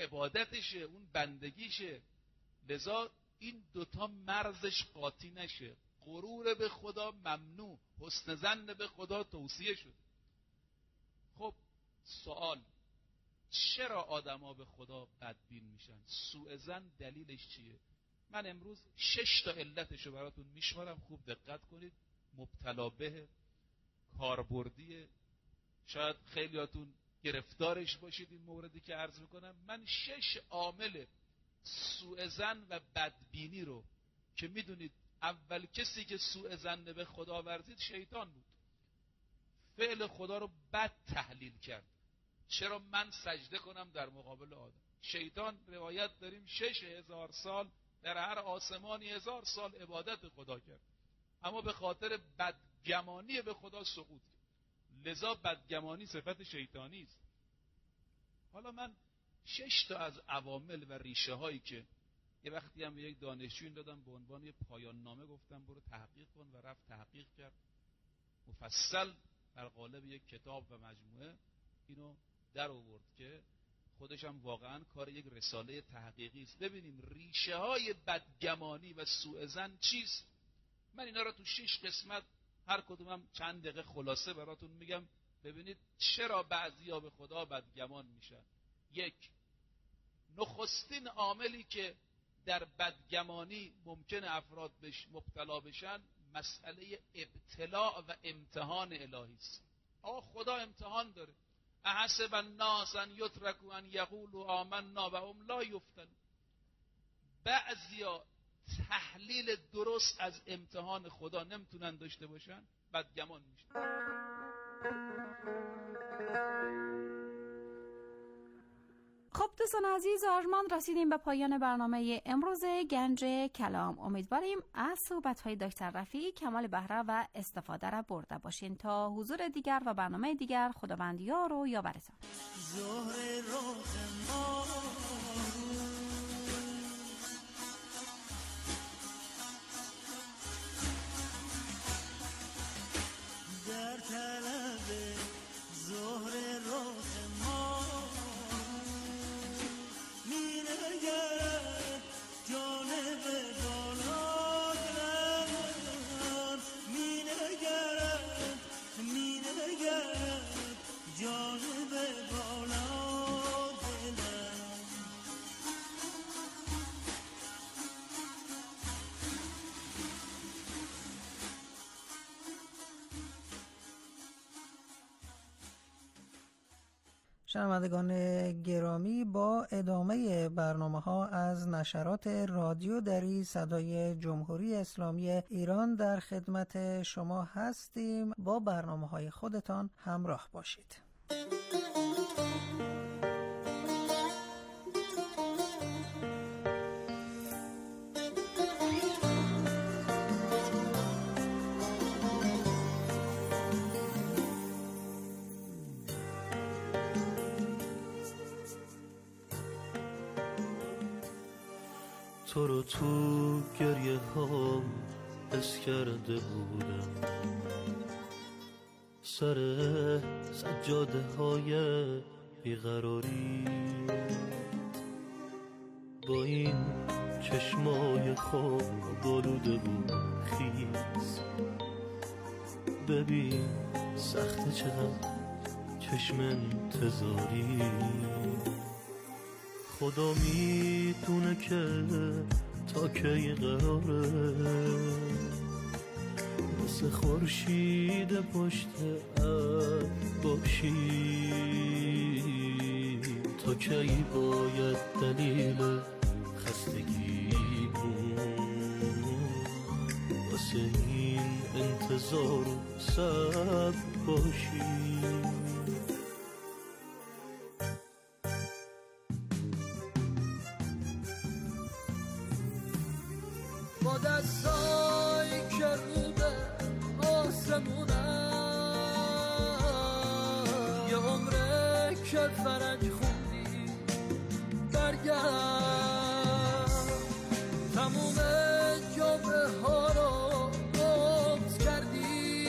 عبادتشه، اون بندگیشه. لذا این دوتا مرزش قاطی نشه. غرور به خدا ممنوع، حسن ظن به خدا توصیه شد. خب سوال، چرا آدما به خدا بدبین میشن؟ سوء ظن دلیلش چیه؟ من امروز 6 تا علتشو براتون میشمارم، خوب دقت کنید. مبتلا به، کاربردیه، شاید خیلیاتون گرفتارش باشید این موردی که عرض میکنم. من 6 عامل سوء ظن و بدبینی رو که میدونید اول کسی که سوء ظن به خدا ورزید شیطان بود. فعل خدا رو بد تحلیل کرد. چرا من سجده کنم در مقابل آدم؟ شیطان روایت داریم 6000 سال در هر آسمانی 1000 سال عبادت خدا کرد، اما به خاطر بدگمانی به خدا سقوط کرد. لذا بدگمانی صفت شیطانی است. حالا من 6 تا از عوامل و ریشه هایی که یه وقتی هم به یک دانشجویی دادم به عنوان یه پایان نامه، گفتم برو تحقیق کن، و رفت تحقیق کرد، مفصل در قالب یک کتاب و مجموعه اینو در آورد که خودش هم واقعا کار یک رساله تحقیقی است. ببینیم ریشه های بدگمانی و سوء ظن چیست. من اینا رو تو 6 قسمت هر کدومم چند دقیقه خلاصه براتون میگم. ببینید چرا بعضیا به خدا بدگمان میشن. 1. نخستین عاملی که در بدگمانی ممکن افراد مبتلا بشن مسئله ابتلاء و امتحان الهی است. خدا امتحان داره. احسب الناس ان یترکوا ان یقولوا آمنا و هم لا یفتنون. بعضیا تحلیل درست از امتحان خدا نمیتونن داشته باشن، بدگمان میشن. خب دوستان عزیز، آرمان رسیدیم به پایان برنامه امروز گنج کلام. امیدواریم از صحبت‌های دکتر رفیعی کمال بهره و استفاده را برده باشین. تا حضور دیگر و برنامه دیگر، خداوند یار و یاورتان. زهر رخ ما در طلب زهر رخ ما می نگرد جانب بالا دلم، می نگرد جانب بالا دلم. شنوندگان گرامی، با ادامه برنامه‌ها از نشرات رادیو دری صدای جمهوری اسلامی ایران در خدمت شما هستیم. با برنامه‌های خودتان همراه باشید. تو رو تو گریه ها حس کرده بودم، سر سجاده های بیقراری، با این چشمای خواب بلوده بود خیز. ببین سخت چقدر چشم انتظاری، خدا میدونه که تا کی قراره واسه خورشید پشت ابر باشی، تا کی باید دلیل خستگیمون واسه این انتظار و صبر باشی. با دستایی که رو به آسمونم، یه عمره که فرنگ خوندی برگرد، تموم جامعه ها رو قبض کردی،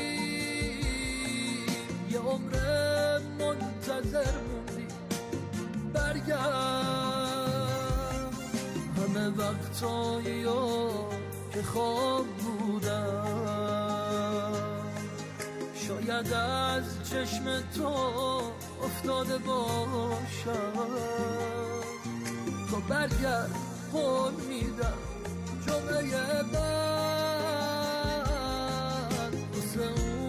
یه عمره منتظر موندی برگرد. همه وقتایی که خواب بودم، شاید از چشم تو افتاده باشم. تو برگرد قول میدم جمعه بعد واسه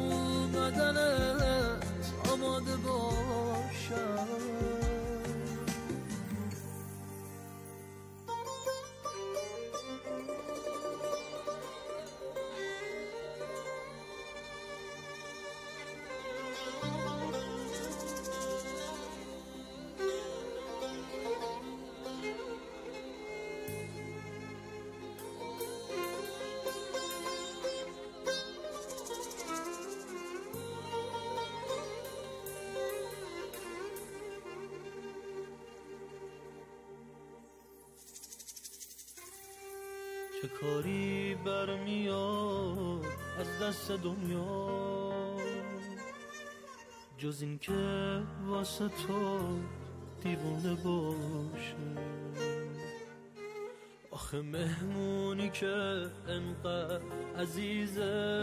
اومدنت آماده باشم. چه کاری برمیاد از دست دنیا جز این که واسه تو دیوونه باشه. آخه مهمونی که انقدر عزیزه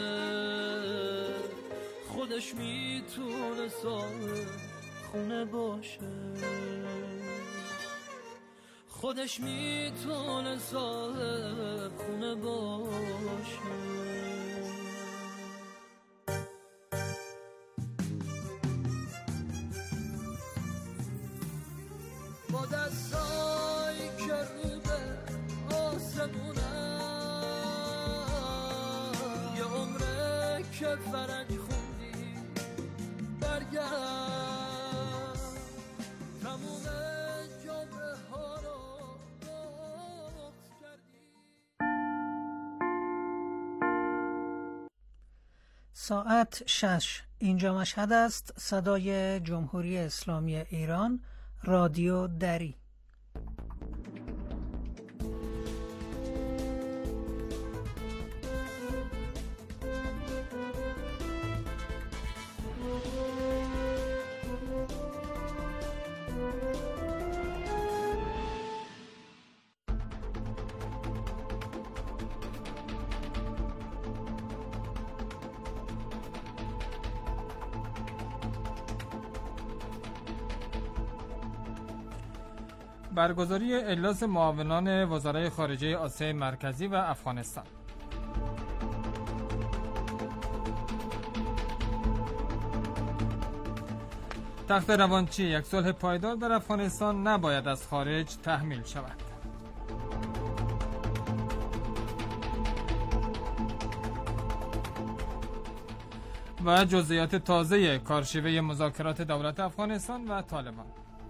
خودش میتونه صاحب خونه باشه، خودش میتونه صاحب خونه باشه. با دستایی که رو به آسمونم یه عمره که فرنگ خوندی برگرد تموم جمعه ها رو بغض کردی. ساعت 6 اینجا مشهد است. صدای جمهوری اسلامی ایران، رادیو دری. برگزاری اجلاس معاونان وزرای خارجه آسیای مرکزی و افغانستان. تخت روانچی یک صلح پایدار در افغانستان نباید از خارج تحمیل شود. و جزئیات تازه کارشیوه مذاکرات دولت افغانستان و طالبان.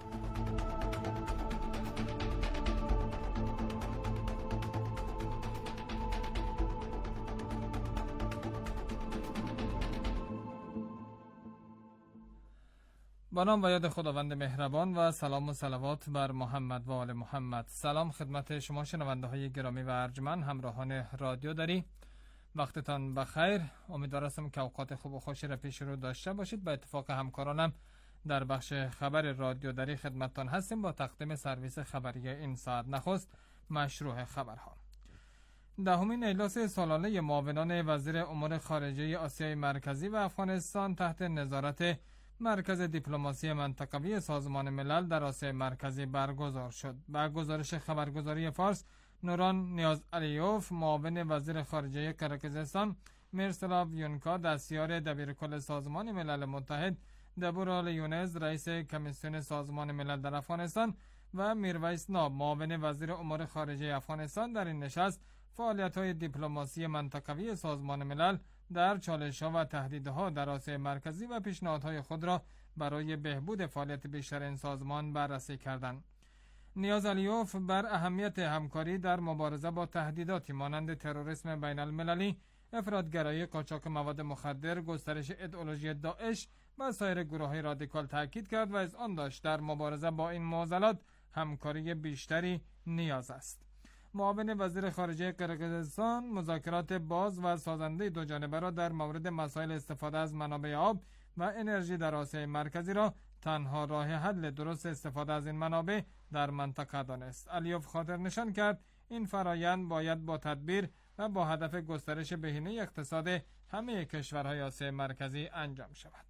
با نام و یاد خداوند مهربان و سلام و صلوات بر محمد و آل محمد. سلام خدمت شما شنونده های گرامی و ارجمند همراهان رادیو دری، وقتتان بخیر. امیدوار هستم که اوقات خوب و خوشی را پیش رو داشته باشید. به اتفاق همکارانم در بخش خبر رادیو دری خدمتتان هستیم با تقدیم سرویس خبری این ساعت. نخست مشروع خبرها. دهمین اجلاس سالانه معاونان وزیر امور خارجه آسیای مرکزی و افغانستان تحت نظارت مرکز دیپلماسی منطقوی سازمان ملل در آسیای مرکزی برگزار شد. با گزارش خبرگزاری فارس، نوران نیاز علیوف معاون وزیر خارجه قرقیزستان، میرسلاو یونکا دستیار دبیرکل سازمان ملل متحد، دبورال یونز رئیس کمیسیون سازمان ملل در افغانستان و میرویس ناب معاون وزیر امور خارجه افغانستان در این نشست فعالیت‌های دیپلماسی منطقوی سازمان ملل در چالش‌ها و تهدیدها در آسیای مرکزی و پیشنهادهای خود را برای بهبود فعالیت بیشتر این سازمان بررسی کردند. نیاز علیوف بر اهمیت همکاری در مبارزه با تهدیداتی مانند تروریسم بین المللی، افراطگرایی، قاچاق مواد مخدر، گسترش ایدئولوژی داعش و سایر گروه‌های رادیکال تاکید کرد و از آن داشت در مبارزه با این معضلات همکاری بیشتری نیاز است. معاون وزیر خارجه قرقیزستان مذاکرات باز و سازنده دو جانبه را در مورد مسائل استفاده از منابع آب و انرژی در آسیای مرکزی را تنها راه حل درست استفاده از این منابع در منطقه دانست. علیوف خاطر نشان کرد این فرایند باید با تدبیر و با هدف گسترش بهینه اقتصاد همه کشورهای آسیای مرکزی انجام شود.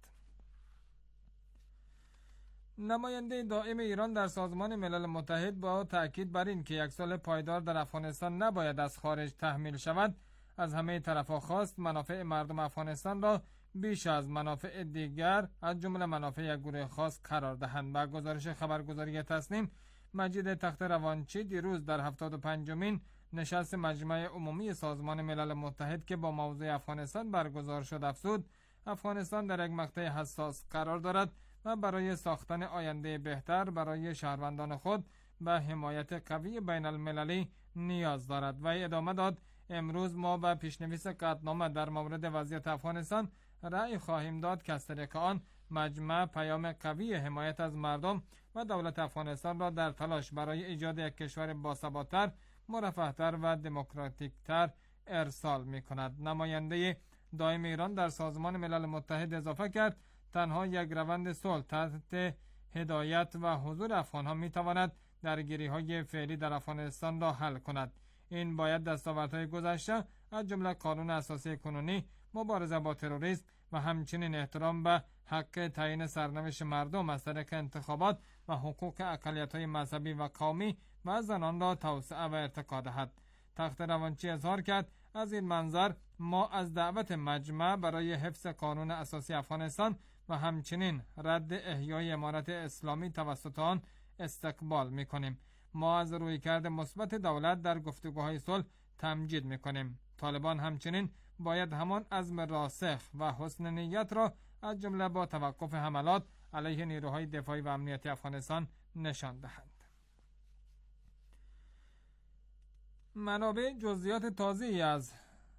نماینده دائم ایران در سازمان ملل متحد با تأکید بر این که یک صلح پایدار در افغانستان نباید از خارج تحمیل شود، از همه طرف‌ها خواست منافع مردم افغانستان را بیش از منافع دیگر از جمله منافع یک گروه خاص قرار دهند. با گزارش خبرگزاری تسنیم، مجید تخت روانچی دیروز در 75مین نشست مجمع عمومی سازمان ملل متحد که با موضوع افغانستان برگزار شد افزود افغانستان در یک مقطع حساس قرار دارد و برای ساختن آینده بهتر برای شهروندان خود به حمایت قوی بین المللی نیاز دارد. و ادامه داد امروز ما به پیشنویس قطعنامه در مورد وضعیت افغانستان رأی خواهیم داد که از طریق آن مجمع پیام قوی حمایت از مردم و دولت افغانستان را در تلاش برای ایجاد یک کشور باثبات‌تر، مرفه‌تر و دموکراتیک‌تر ارسال می‌کند. نماینده دائم ایران در سازمان ملل متحد اضافه کرد تنها یک روند صلح تحت هدایت و حضور افغان‌ها می‌تواند درگیری‌های فعلی در افغانستان را حل کند. این باید دستاوردهای گذشته از جمله قانون اساسی کنونی، مبارزه با تروریسم و همچنین احترام به حق تعیین سرنوشت مردم از طریق انتخابات و حقوق اقلیت‌های مذهبی و قومی و زنان را توسعه و ارتقا دهد. تخت روانچی اظهار کرد از این منظر ما از دعوت مجمع برای حفظ قانون اساسی افغانستان و همچنین رد احیای امارت اسلامی توسط آن استقبال می‌کنیم. ما از رویکرد مثبت دولت در گفتگوهای صلح تمجید می‌کنیم. طالبان همچنین باید همان عزم راسخ و حسن نیت را از جمله با توقف حملات علیه نیروهای دفاعی و امنیتی افغانستان نشان دهند. منابع جزئیات تازه‌ای از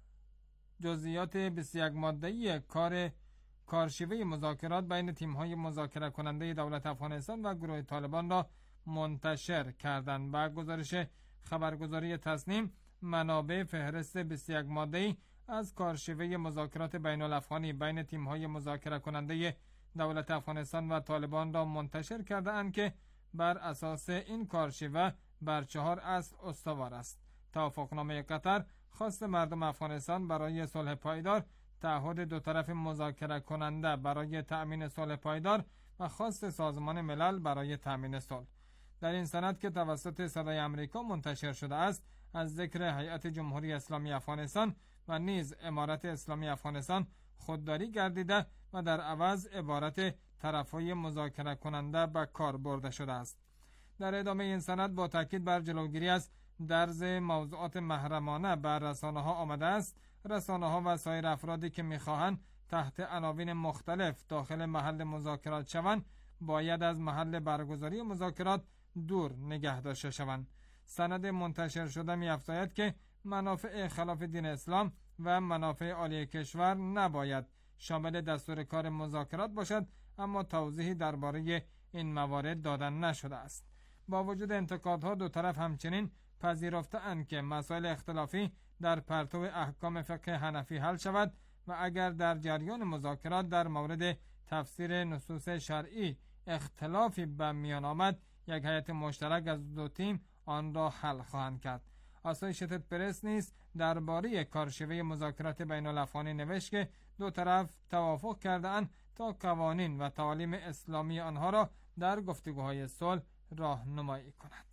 جزئیات 21 ماده‌ای کارشیوه مذاکرات بین تیم‌های مذاکره کننده دولت افغانستان و گروه طالبان را منتشر کردند. با گزارش خبرگزاری تسنیم، منابع فهرست 21 ماده‌ای از کارشیوه مذاکرات بین الافغانی بین تیم‌های مذاکره کننده دولت افغانستان و طالبان را منتشر کرده اند که بر اساس این کارشیوه بر 4 اصل استوار است: توافقنامه قطر، خواست مردم افغانستان برای صلح پایدار، تعهد دو طرف مذاکره کننده برای تأمین صلح پایدار و خواست سازمان ملل برای تأمین صلح. در این سند که توسط صدای آمریکا منتشر شده است، از ذکر هیئت جمهوری اسلامی افغانستان و نیز امارت اسلامی افغانستان خودداری گردیده و در عوض عبارت طرفهای مذاکره کننده به کار برده شده است. در ادامه این سند با تاکید بر جلوگیری از درز موضوعات محرمانه بر رسانه‌ها آمده است: رسانه‌ها و سایر افرادی که می‌خواهند تحت عناوین مختلف داخل محل مذاکرات شوند باید از محل برگزاری مذاکرات دور نگه داشته شوند. سند منتشر شده می‌افزاید که منافع خلاف دین اسلام و منافع عالی کشور نباید شامل دستور کار مذاکرات باشد، اما توضیحی درباره این موارد داده نشده است. با وجود انتقادها، دو طرف همچنین پذیرفته‌اند که مسائل اختلافی در پرتو احکام فقه حنفی حل شود و اگر در جریان مذاکرات در مورد تفسیر نصوص شرعی اختلافی به میان آمد، یک هیئت مشترک از دو تیم آن را حل خواهند کرد. آسوشیتد پرس نیز درباره کارشیوه مذاکرات بین الافغانی نوشت که دو طرف توافق کرده‌اند تا قوانین و تعالیم اسلامی آنها را در گفتگوهای صلح راهنمایی کند.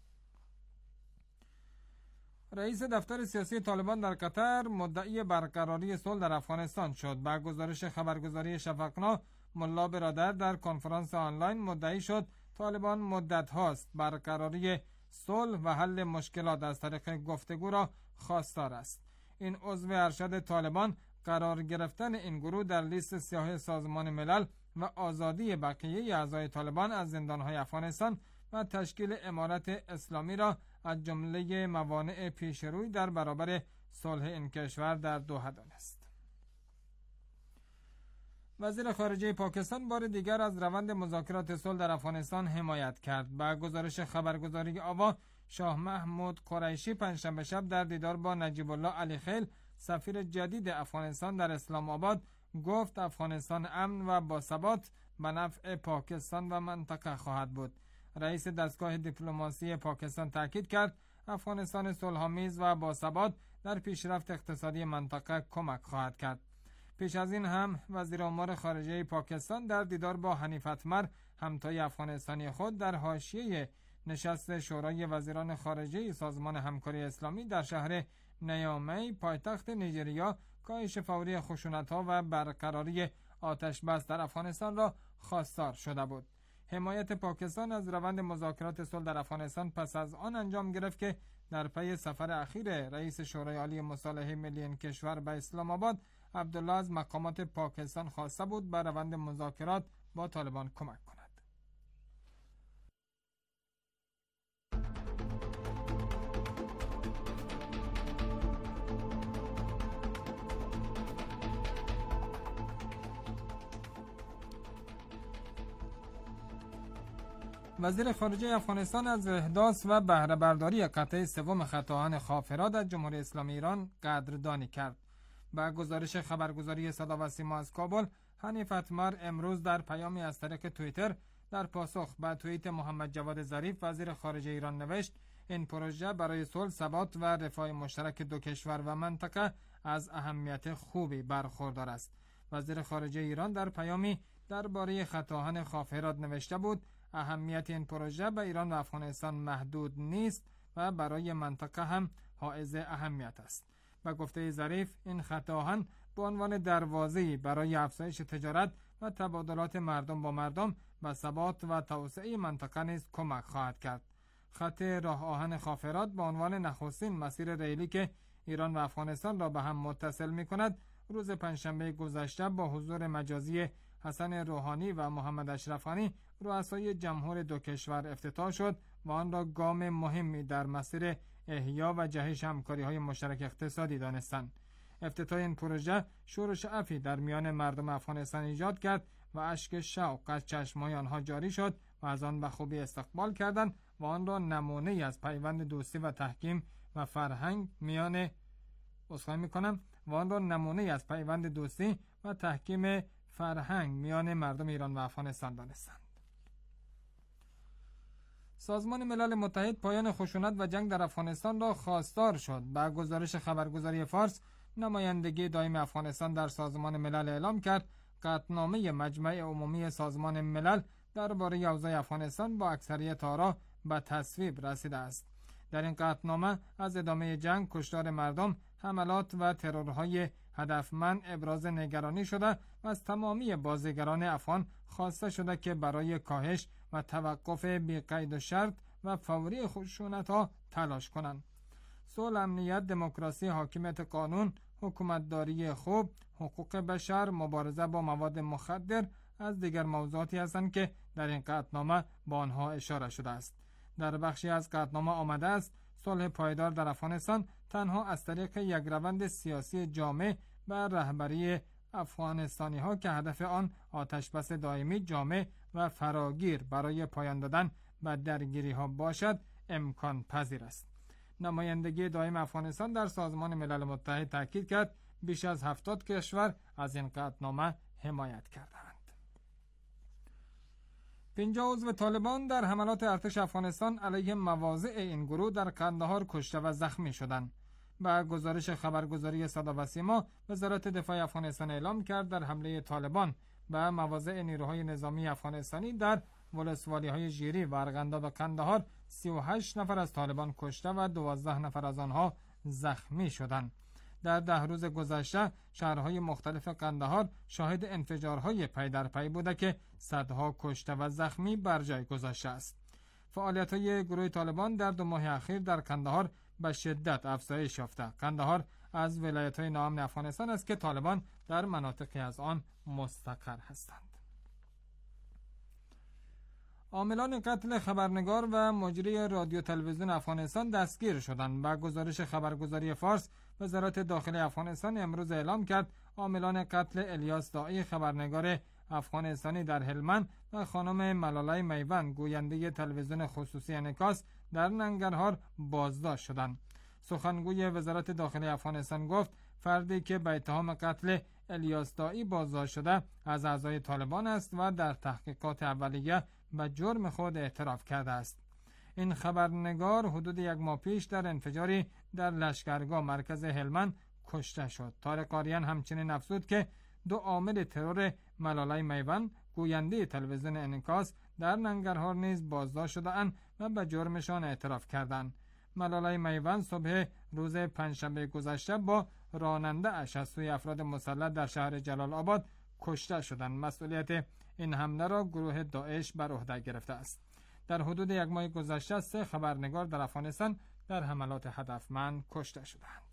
رئیس دفتر سیاسی طالبان در قطر مدعی برقراری صلح در افغانستان شد. با گزارش خبرگزاری شفقنا، ملا برادر در کنفرانس آنلاین مدعی شد طالبان مدت هاست برقراری صلح و حل مشکلات از طریق گفتگو را خواستار است. این عضو ارشد طالبان قرار گرفتن این گروه در لیست سیاه سازمان ملل و آزادی بقیه اعضای طالبان از زندانهای افغانستان و تشکیل امارت اسلامی را از جمله موانع پیشروی در برابر صلح این کشور در دوحه دانست. وزیر خارجه پاکستان بار دیگر از روند مذاکرات صلح در افغانستان حمایت کرد. با گزارش خبرگزاری آوا، شاه محمود قریشی پنجشنبه شب در دیدار با نجیب الله علی خیل، سفیر جدید افغانستان در اسلام آباد، گفت افغانستان امن و باثبات به نفع پاکستان و منطقه خواهد بود. رئیس دستگاه دیپلماسی پاکستان تاکید کرد افغانستان صلح‌آمیز و باثبات در پیشرفت اقتصادی منطقه کمک خواهد کرد. پیش از این هم وزیر امور خارجه پاکستان در دیدار با حنیف اتمر همتای افغانستانی خود در حاشیه نشست شورای وزیران خارجه سازمان همکاری اسلامی در شهر نیامی پایتخت نیجریا کاهش فوری خشونت‌ها و برقراری آتش بس در افغانستان را خواستار شده بود. حمایت پاکستان از روند مذاکرات صلح در افغانستان پس از آن انجام گرفت که در پی سفر اخیر رئیس شورای عالی مصالحه ملی این کشور به اسلام آباد، عبدالله از مقامات پاکستان خواسته بود به روند مذاکرات با طالبان کمک کند. وزیر خارجه افغانستان از احداث و بهره برداری قطعه سوم خطاهان خافرات از جمهوری اسلامی ایران قدردانی کرد. با گزارش خبرگزاری صدا و سیما از کابل، حنیف اتمر امروز در پیامی از طریق توییتر در پاسخ به توییت محمد جواد ظریف وزیر خارجه ایران نوشت این پروژه برای صلح، ثبات و رفاه مشترک دو کشور و منطقه از اهمیت خوبی برخوردار است. وزیر خارجه ایران در پیامی درباره خطاهان خافرات نوشته بود اهمیت این پروژه به ایران و افغانستان محدود نیست و برای منطقه هم حائز اهمیت است. به گفته ظریف این خطاهان به عنوان دروازه‌ای برای افزایش تجارت و تبادلات مردم با مردم به ثبات و توسعه منطقه نیز کمک خواهد کرد. خط راه آهن خافرات به عنوان نخستین مسیر ریلی که ایران و افغانستان را به هم متصل می‌کند، روز پنجشنبه گذشته با حضور مجازی حسن روحانی و محمد اشرف غنی رؤسای جمهور دو کشور افتتاح شد و آن را گام مهمی در مسیر احیا و جهش همکاری‌های مشترک اقتصادی دانستند. افتتاح این پروژه شور و شعفی در میان مردم افغانستان ایجاد کرد و اشک شوق از چشم‌های آنها جاری شد و از آن به خوبی استقبال کردند و آن را نمونه‌ای از پیوند دوستی و تحکیم و فرهنگ میان مردم ایران و افغانستان دانستند. سازمان ملل متحد پایان خشونت و جنگ در افغانستان را خواستار شد. با گزارش خبرگزاری فارس، نمایندگی دائم افغانستان در سازمان ملل اعلام کرد قطعنامه مجمع عمومی سازمان ملل درباره اوضاع افغانستان با اکثریت آرا به تصویب رسیده است. در این قطعنامه از ادامه جنگ، کشتار مردم، حملات و ترورهای هدفمند ابراز نگرانی شده و از تمامی بازیگران افغان خواسته شده که برای کاهش و توقف بی قید و شرط و فوری خشونت‌ها تلاش کنند. صلح، امنیت، دموکراسی، حاکمیت قانون، حکومتداری خوب، حقوق بشر، مبارزه با مواد مخدر از دیگر موضوعاتی هستند که در این قطعنامه با آنها اشاره شده است. در بخشی از قطعنامه آمده است صلح پایدار در افغانستان تنها از طریق یک روند سیاسی جامع و رهبری افغانستانی ها که هدف آن آتشبس دائمی، جامع و فراگیر برای پایان دادن به درگیری ها باشد امکان پذیر است. نمایندگی دائم افغانستان در سازمان ملل متحد تاکید کرد بیش از 70 کشور از این قطعنامه حمایت کردند. 50 عضو طالبان در حملات ارتش افغانستان علیه مواضع این گروه در قندهار کشته و زخمی شدند. با گزارش خبرگزاری صدا و سیما، وزارت دفاع افغانستان اعلام کرد در حمله طالبان به مواضع نیروهای نظامی افغانستانی در ولسوالی‌های ژیری و ارغنداب قندهار 38 نفر از طالبان کشته و 12 نفر از آنها زخمی شدند. در 10 روز گذشته شهرهای مختلف قندهار شاهد انفجارهای پی در پی بوده که صدها کشته و زخمی بر جای گذاشته است. فعالیت‌های گروه طالبان در 2 ماه اخیر در قندهار به شدت افزایش یافته. قندهار از ولایت‌های ناامن افغانستان است که طالبان در مناطقی از آن مستقر هستند. عاملان قتل خبرنگار و مجری رادیو تلویزیون افغانستان دستگیر شدند. با گزارش خبرگزاری فارس، وزارت داخلی افغانستان امروز اعلام کرد عاملان قتل الیاس داعی، خبرنگار افغانستانی در هلمند، و خانم ملالای میوند، گوینده تلویزیون خصوصی انعکاس در ننگرهار بازداشت شدند. سخنگوی وزارت داخلی افغانستان گفت فردی که به اتهام قتل الیاس داعی بازداشت شده از اعضای طالبان است و در تحقیقات اولیه به جرم خود اعتراف کرده است. این خبرنگار حدود 1 ماه پیش در انفجاری در لشکرگاه مرکز هلمند کشته شد. طارق آریان همچنین افزود که 2 عامل ترور ملالای میوند، گوینده تلویزیون انعکاس، در ننگرهار نیز بازداشت شده‌اند و به جرمشان اعتراف کردند. ملالای میوند صبح روز پنجشنبه گذشته با راننده اش از سوی افراد مسلح در شهر جلال آباد کشته شدند. مسئولیت این حمله را گروه داعش بر عهده گرفته است. در حدود 1 ماه گذشته 3 خبرنگار در افغانستان در حملات هدفمند کشته شدند.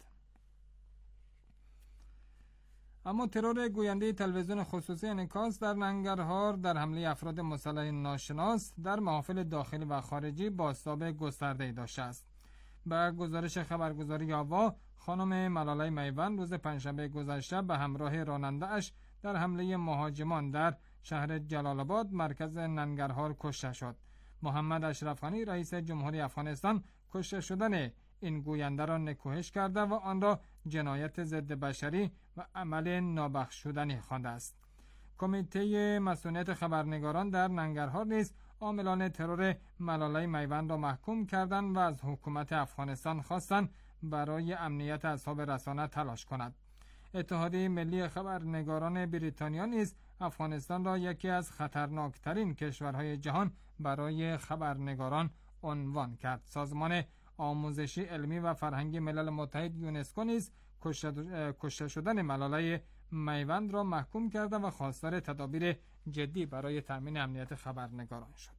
اما ترور گوینده تلویزیون خصوصی انعکاس در ننگرهار در حمله افراد مسلح ناشناس در محافل داخلی و خارجی بازتاب گسترده‌ای داشته است. به گزارش خبرگزاری آوا، خانم ملالای میوند روز پنجشنبه گذشته به همراه راننده اش در حمله مهاجمان در شهر جلال آباد مرکز ننگرهار کشته شد. محمد اشرف غنی رئیس جمهوری افغانستان کشته شدن این گوینده را نکوهش کرده و آن را جنایت ضد بشری و عمل نابخشودنی خوانده است. کمیته مسئولیت خبرنگاران در ننگرهار نیز عاملان ترور ملالای میوند را محکوم کردند و از حکومت افغانستان خواستند برای امنیت اصحاب رسانه تلاش کند. اتحادیه ملی خبرنگاران بریتانیا نیز افغانستان را یکی از خطرناکترین کشورهای جهان برای خبرنگاران عنوان کرد. سازمان آموزشی علمی و فرهنگی ملل متحد یونسکو نیز کشته شدن ملالای میوند را محکوم کرده و خواستار تدابیر جدی برای تامین امنیت خبرنگاران شد.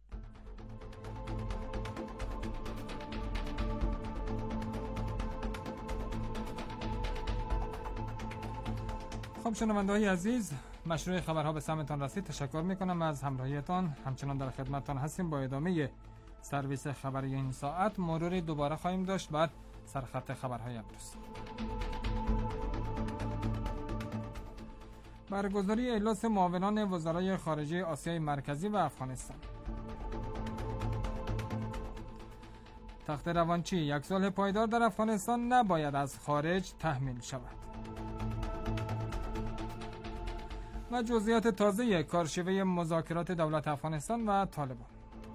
خب شنونده‌های عزیز، مشروع خبرها به سمتان رسید. تشکر میکنم از همراهیتان. همچنان در خدمتتان هستیم با ادامه سرویس خبری این ساعت. مروری دوباره خواهیم داشت بر سرخط خبرهای امروز. برگزاری اجلاس معاونان وزرای خارجه آسیای مرکزی و افغانستان. تخت روانچی: 1 صلح پایدار در افغانستان نباید از خارج تحمیل شود. و جزئیات تازه کارشیوه مذاکرات دولت افغانستان و طالبان.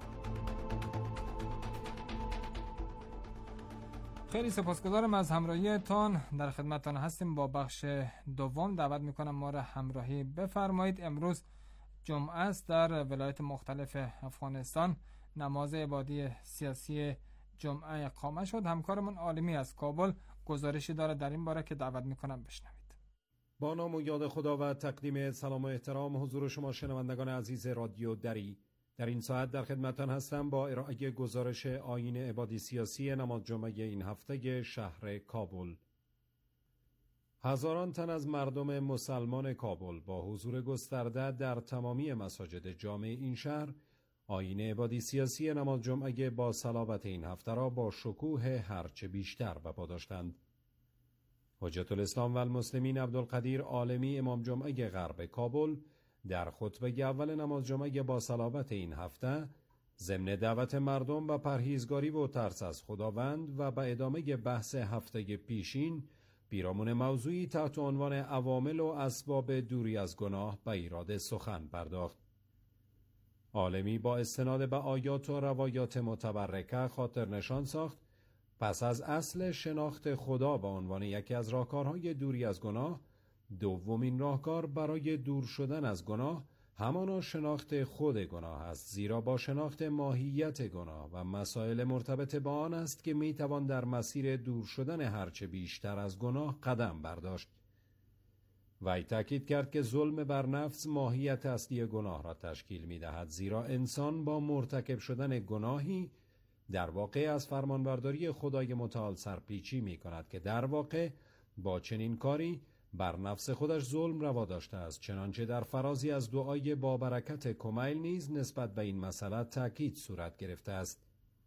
خیلی سپاسگزارم از همراهیتان. در خدمتتان هستیم با بخش دوم. دعوت میکنم ما را همراهی بفرمایید. امروز جمعه است. در ولایت مختلف افغانستان نماز عبادی سیاسی جمعه اقامه شد. همکارمون عالمی از کابل گزارشی داره در این باره که دعوت میکنم بشنوید. با نام و یاد خدا و تقدیم سلام و احترام حضور شما شنوندگان عزیز رادیو دری. در این ساعت در خدمتتان هستم با ارائه گزارش آیین عبادی سیاسی نماز جمعه این هفته شهر کابل. هزاران تن از مردم مسلمان کابل با حضور گسترده در تمامی مساجد جامع این شهر آیین عبادی سیاسی نماز جمعه با صلابت این هفته را با شکوه هرچه بیشتر بپا داشتند. حجت الاسلام و المسلمین عبدالقدیر عالمی امام جمعه غرب کابل در خطبه اول نماز جمعه با صلابت این هفته ضمن دعوت مردم و پرهیزگاری و ترس از خداوند و به ادامه بحث هفته پیشین پیرامون موضوعی تحت عنوان عوامل و اسباب دوری از گناه به ایراد سخن پرداخت. عالمی با استناد به آیات و روایات متبرکه خاطر نشان ساخت پس از اصل شناخت خدا به عنوان یکی از راهکارهای دوری از گناه، دومین راهکار برای دور شدن از گناه همانا شناخت خود گناه است، زیرا با شناخت ماهیت گناه و مسائل مرتبط با آن است که میتوان در مسیر دور شدن هرچه بیشتر از گناه قدم برداشت. وی تأکید کرد که ظلم بر نفس ماهیت اصلی گناه را تشکیل میدهد، زیرا انسان با مرتکب شدن گناهی در واقع از فرمانبرداری خدای متعال سرپیچی می کند که در واقع با چنین کاری بر نفس خودش ظلم روا داشته است، چنانچه در فرازی از دعای با برکت کمیل نیز نسبت به این مسئله تأکید صورت گرفته است.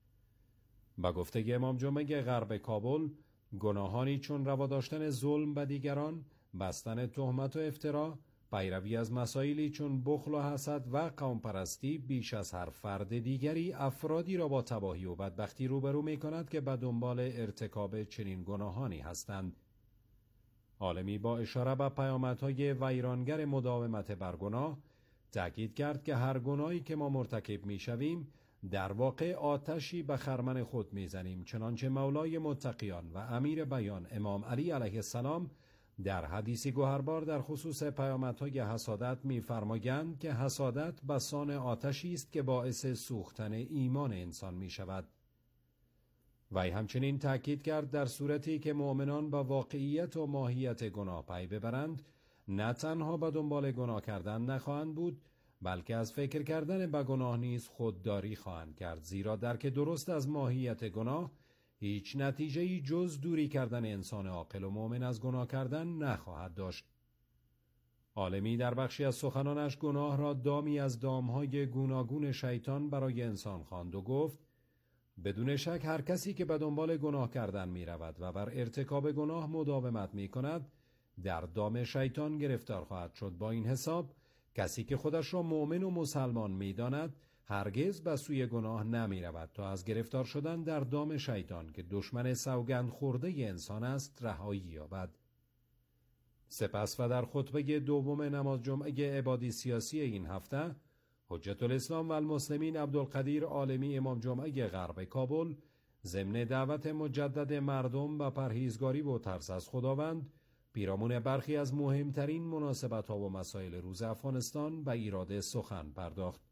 با گفته امام جمعه غرب کابل، گناهانی چون روا داشتن ظلم به دیگران، بستن تهمت و افترا، پیروی از مسائلی چون بخل و حسد و قوم پرستی بیش از هر فرد دیگری افرادی را با تباهی و بدبختی روبرو می کند که به دنبال ارتکاب چنین گناهانی هستند. عالمی با اشاره به پیامدهای ویرانگر مداومت بر گناه تأکید کرد که هر گناهی که ما مرتکب می‌شویم در واقع آتشی به خرمن خود می‌زنیم، چنانچه مولای متقیان و امیر بیان امام علی علیه السلام در حدیثی گوهربار در خصوص پیامدهای حسادت می‌فرمایند که حسادت بسان آتشی است که باعث سوختن ایمان انسان می‌شود. وی همچنین تأکید کرد در صورتی که مؤمنان به واقعیت و ماهیت گناه پی ببرند، نه تنها به دنبال گناه کردن نخواهند بود، بلکه از فکر کردن به گناه نیز خودداری خواهند کرد، زیرا درک درست از ماهیت گناه هیچ نتیجه‌ای جز دوری کردن انسان عاقل و مؤمن از گناه کردن نخواهد داشت. عالمی در بخشی از سخنانش گناه را دامی از دامهای گوناگون شیطان برای انسان خواند و گفت: بدون شک هر کسی که به دنبال گناه کردن می رود و بر ارتکاب گناه مداومت می کند در دام شیطان گرفتار خواهد شد. با این حساب کسی که خودش را مؤمن و مسلمان می داند هرگز به سوی گناه نمی رود تا از گرفتار شدن در دام شیطان که دشمن سوگند خورده انسان است رهایی یابد. سپس و در خطبه دوم نماز جمعه عبادی سیاسی این هفته، حجت الاسلام و المسلمین عبدالقدیر عالمی امام جمعه غرب کابل ضمن دعوت مجدد مردم به پرهیزگاری و ترس از خداوند پیرامون برخی از مهمترین مناسبت‌ها و مسائل روز افغانستان به ایراد سخن پرداخت.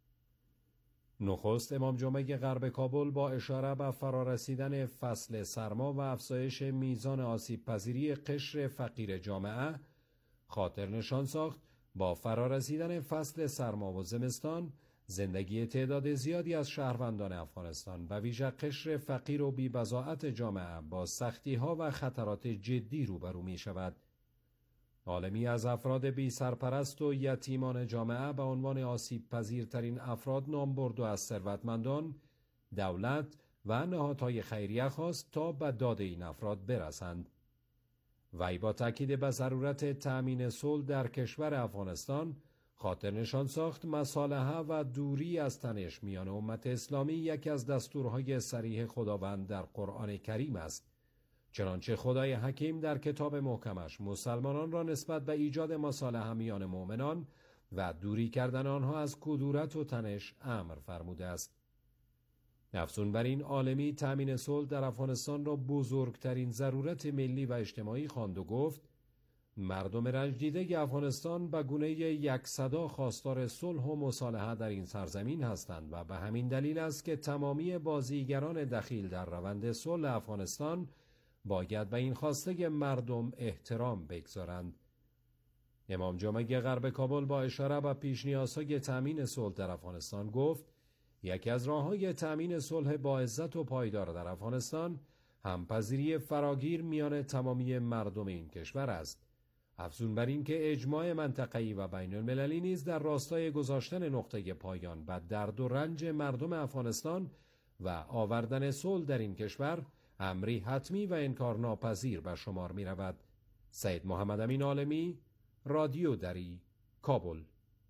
نخست امام جمعه غرب کابل با اشاره به فرارسیدن فصل سرما و افزایش میزان آسیب پذیری قشر فقیر جامعه خاطر نشان ساخت با فرارسیدن فصل سرما و زمستان زندگی تعداد زیادی از شهروندان افغانستان و ویژه قشر فقیر و بی‌بضاعت جامعه با سختی‌ها و خطرات جدی روبرو می‌شود. عالمی از افراد بی سرپرست و یتیمان جامعه به عنوان آسیب پذیرترین افراد نام برد و از ثروتمندان، دولت و نهادهای خیریه خواست تا به داد این افراد برسند. وی با تاکید به ضرورت تأمین صلح در کشور افغانستان خاطر نشان ساخت مصالحه و دوری از تنش میان امت اسلامی یکی از دستورهای صریح خداوند در قرآن کریم است، چنانچه خدای حکیم در کتاب محکمش مسلمانان را نسبت به ایجاد مصالحه میان مؤمنان و دوری کردن آنها از کدورت و تنش امر فرموده است. افزون بر این عالمی تأمین صلح در افغانستان را بزرگترین ضرورت ملی و اجتماعی خواند و گفت: مردم رنج دیده افغانستان به گونه یک صدا خواستار صلح و مصالحه در این سرزمین هستند و به همین دلیل است که تمامی بازیگران دخیل در روند صلح افغانستان باید به این خواسته مردم احترام بگذارند. امام جمعه غرب کابل با اشاره به پیش نیازهای تأمین صلح در افغانستان گفت: یکی از راه‌های تأمین صلح با عزت و پایدار در افغانستان همپذیری فراگیر میان تمامی مردم این کشور است. افزون بر این که اجماع منطقه‌ای و بین المللی نیز در راستای گذاشتن نقطه پایان به درد و رنج مردم افغانستان و آوردن صلح در این کشور امری حتمی و انکارناپذیر به شمار می رود. سید محمد امین عالمی، رادیو دری، کابل.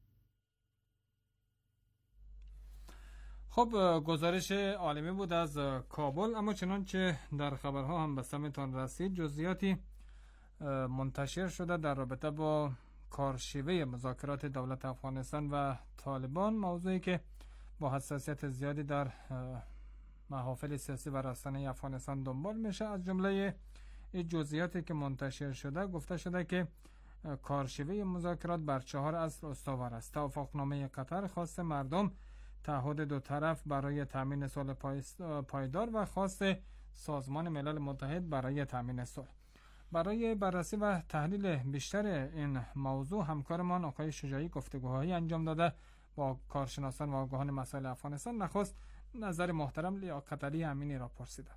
خب، گزارش عالمی بود از کابل، اما چنانچه در خبرها هم به سمتان رسید جزئیاتی منتشر شده در رابطه با کارشیوه مذاکرات دولت افغانستان و طالبان، موضوعی که با حساسیت زیادی در محافل سیاسی و رسانه‌ای افغانستان دنبال میشه. از جمله این جزئیاتی که منتشر شده گفته شده که کارشیوه مذاکرات بر 4 اصل استوار است: توافقنامه قطر خواست مردم، تعهد دو طرف برای تامین صلح پایدار و خواست سازمان ملل متحد برای تامین صلح. برای بررسی و تحلیل بیشتر این موضوع همکارمان آقای شجاعی گفتگوهایی انجام داده با کارشناسان و آگاهان مسائل افغانستان. نخست نظر محترم لیاقت علی امینی را پرسیدم.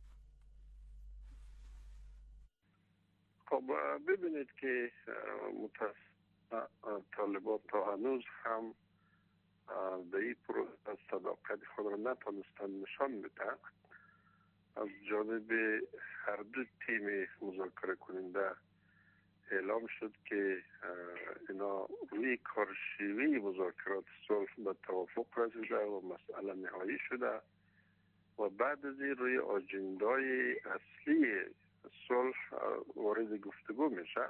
خب ببینید که طالبان تا هنوز هم در این پروسه صداقت خود را نتانستند نشان بدهند. از جانب هر دو تیم مذاکره کننده اعلام شد که اینا روی کارشیوه مذاکرات صلح به توافق رسیده و مسئله نهایی شده و بعد از این روی آجندای اصلی صلح وارد گفتگو میشه.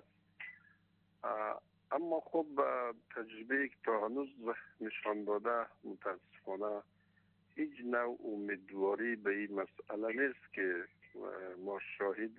اما خب تجربه که تا هنوز نشان داده متاسفانه هیچ نوع امیدواری به این مسئله نیست که ما شاهد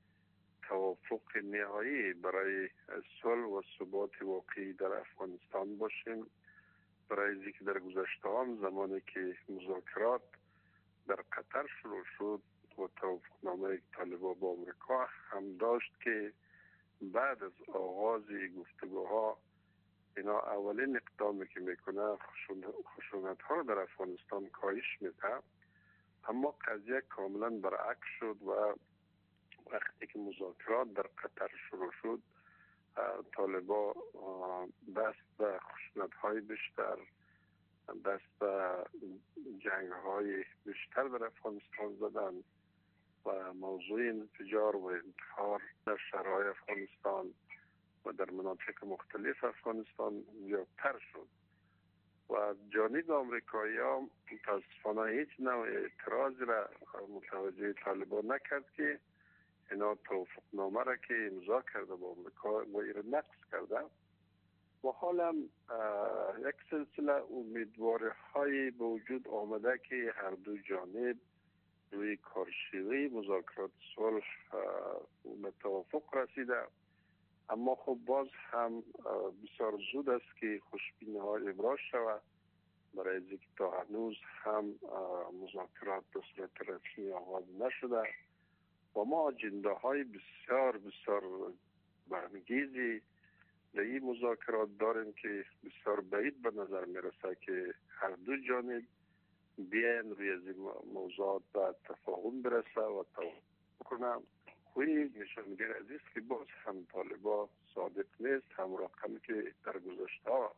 توافق نهایی برای صلح و ثبات واقعی در افغانستان باشیم، برای اینکه در گذشته زمانی که مذاکرات در قطر شروع شد و توافقنامه طالبان با آمریکا هم داشت که بعد از آغاز گفتگوها اینا اولین اقدامی که میکنه خشونت ها در افغانستان کاهش میده. اما قضیه کاملا برعکس شد و وقتی که مذاکرات در قطر شروع شد طالبان دست به خشونت های بیشتر، دست به جنگ های بیشتر در افغانستان زدن و موضوع انفجار و انتحار در شهرهای افغانستان و در مناطق مختلف افغانستان زیادتر شد و جانب آمریکایی ها متاسفانه هیچ نوع اعتراض را متوجه طالبان نکرد که اینا توافقنامه را که امضا کرده با آمریکا و ایره نقض کرده و حالا یک سلسله امیدواری های به وجود آمده که هر دو جانب روی کارشیوه مذاکرات صلح به توافق رسیده. اما خب باز هم بسیار زود است که خوشبینی ها ابراز شود برای اینکه تا هنوز هم مذاکرات به صورت رسمی آغاز نشده و ما اجنده های بسیار بسیار برانگیزی در این مذاکرات داریم که بسیار بعید به نظر میرسه که هر دو جانب بیان روی از این موضوعات به تفاهم برسه و توافق کنم. خوی نشانگر عزیز که باز هم طالبان صادق نیست، هم رقمی که در گذشته ها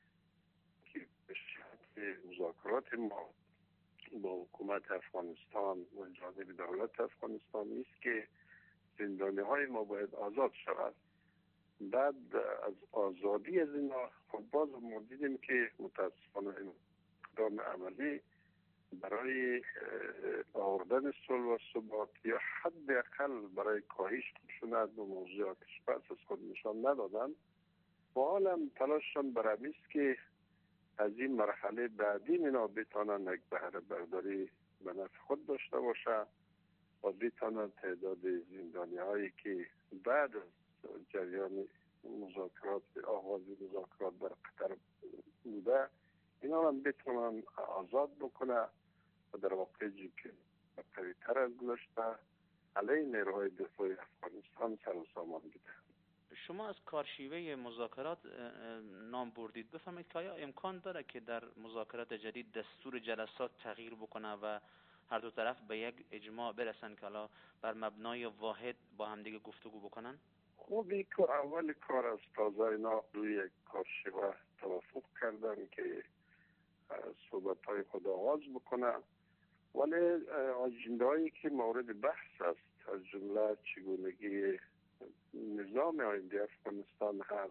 که به شرط مذاکرات ما با حکومت افغانستان و جانب دولت افغانستان نیست که زندانی های ما باید آزاد شود. بعد از آزادی از اینا خب باز ما دیدیم که متاسفانه این اقدام عملی برای آوردن صلح و ثبات یا حداقل برای کاهش خشونت و موضوع آتش بس از خود نشان ندادن و حالا تلاششان برای است که از این مرحله بعدی اینا بتانن یک بهره برداری به نفع خود داشته باشه و بتانن تعداد زندانی هایی که بعد از جریان مذاکرات آغاز مذاکرات در قطر بوده اینا هم بتونن آزاد بکنه و در واقع که قوی تر از گذشته علیه نیروهای دفاعی افغانستان سر و سامان بده. شما از کارشیوه مذاکرات نام بردید، بفرمایید که آیا امکان داره که در مذاکرات جدید دستور جلسات تغییر بکنه و هر دو طرف به یک اجماع برسن که حالا بر مبنای واحد با هم دیگه گفتگو بکنن؟ خب این اول کار از تازه اینا روی یک کارشیوه توافق کردن که صحبت های خود آغاز بکنه، ولی اجنده هایی که مورد بحث است از جمله چگونگی نظام آینده افغانستان هست،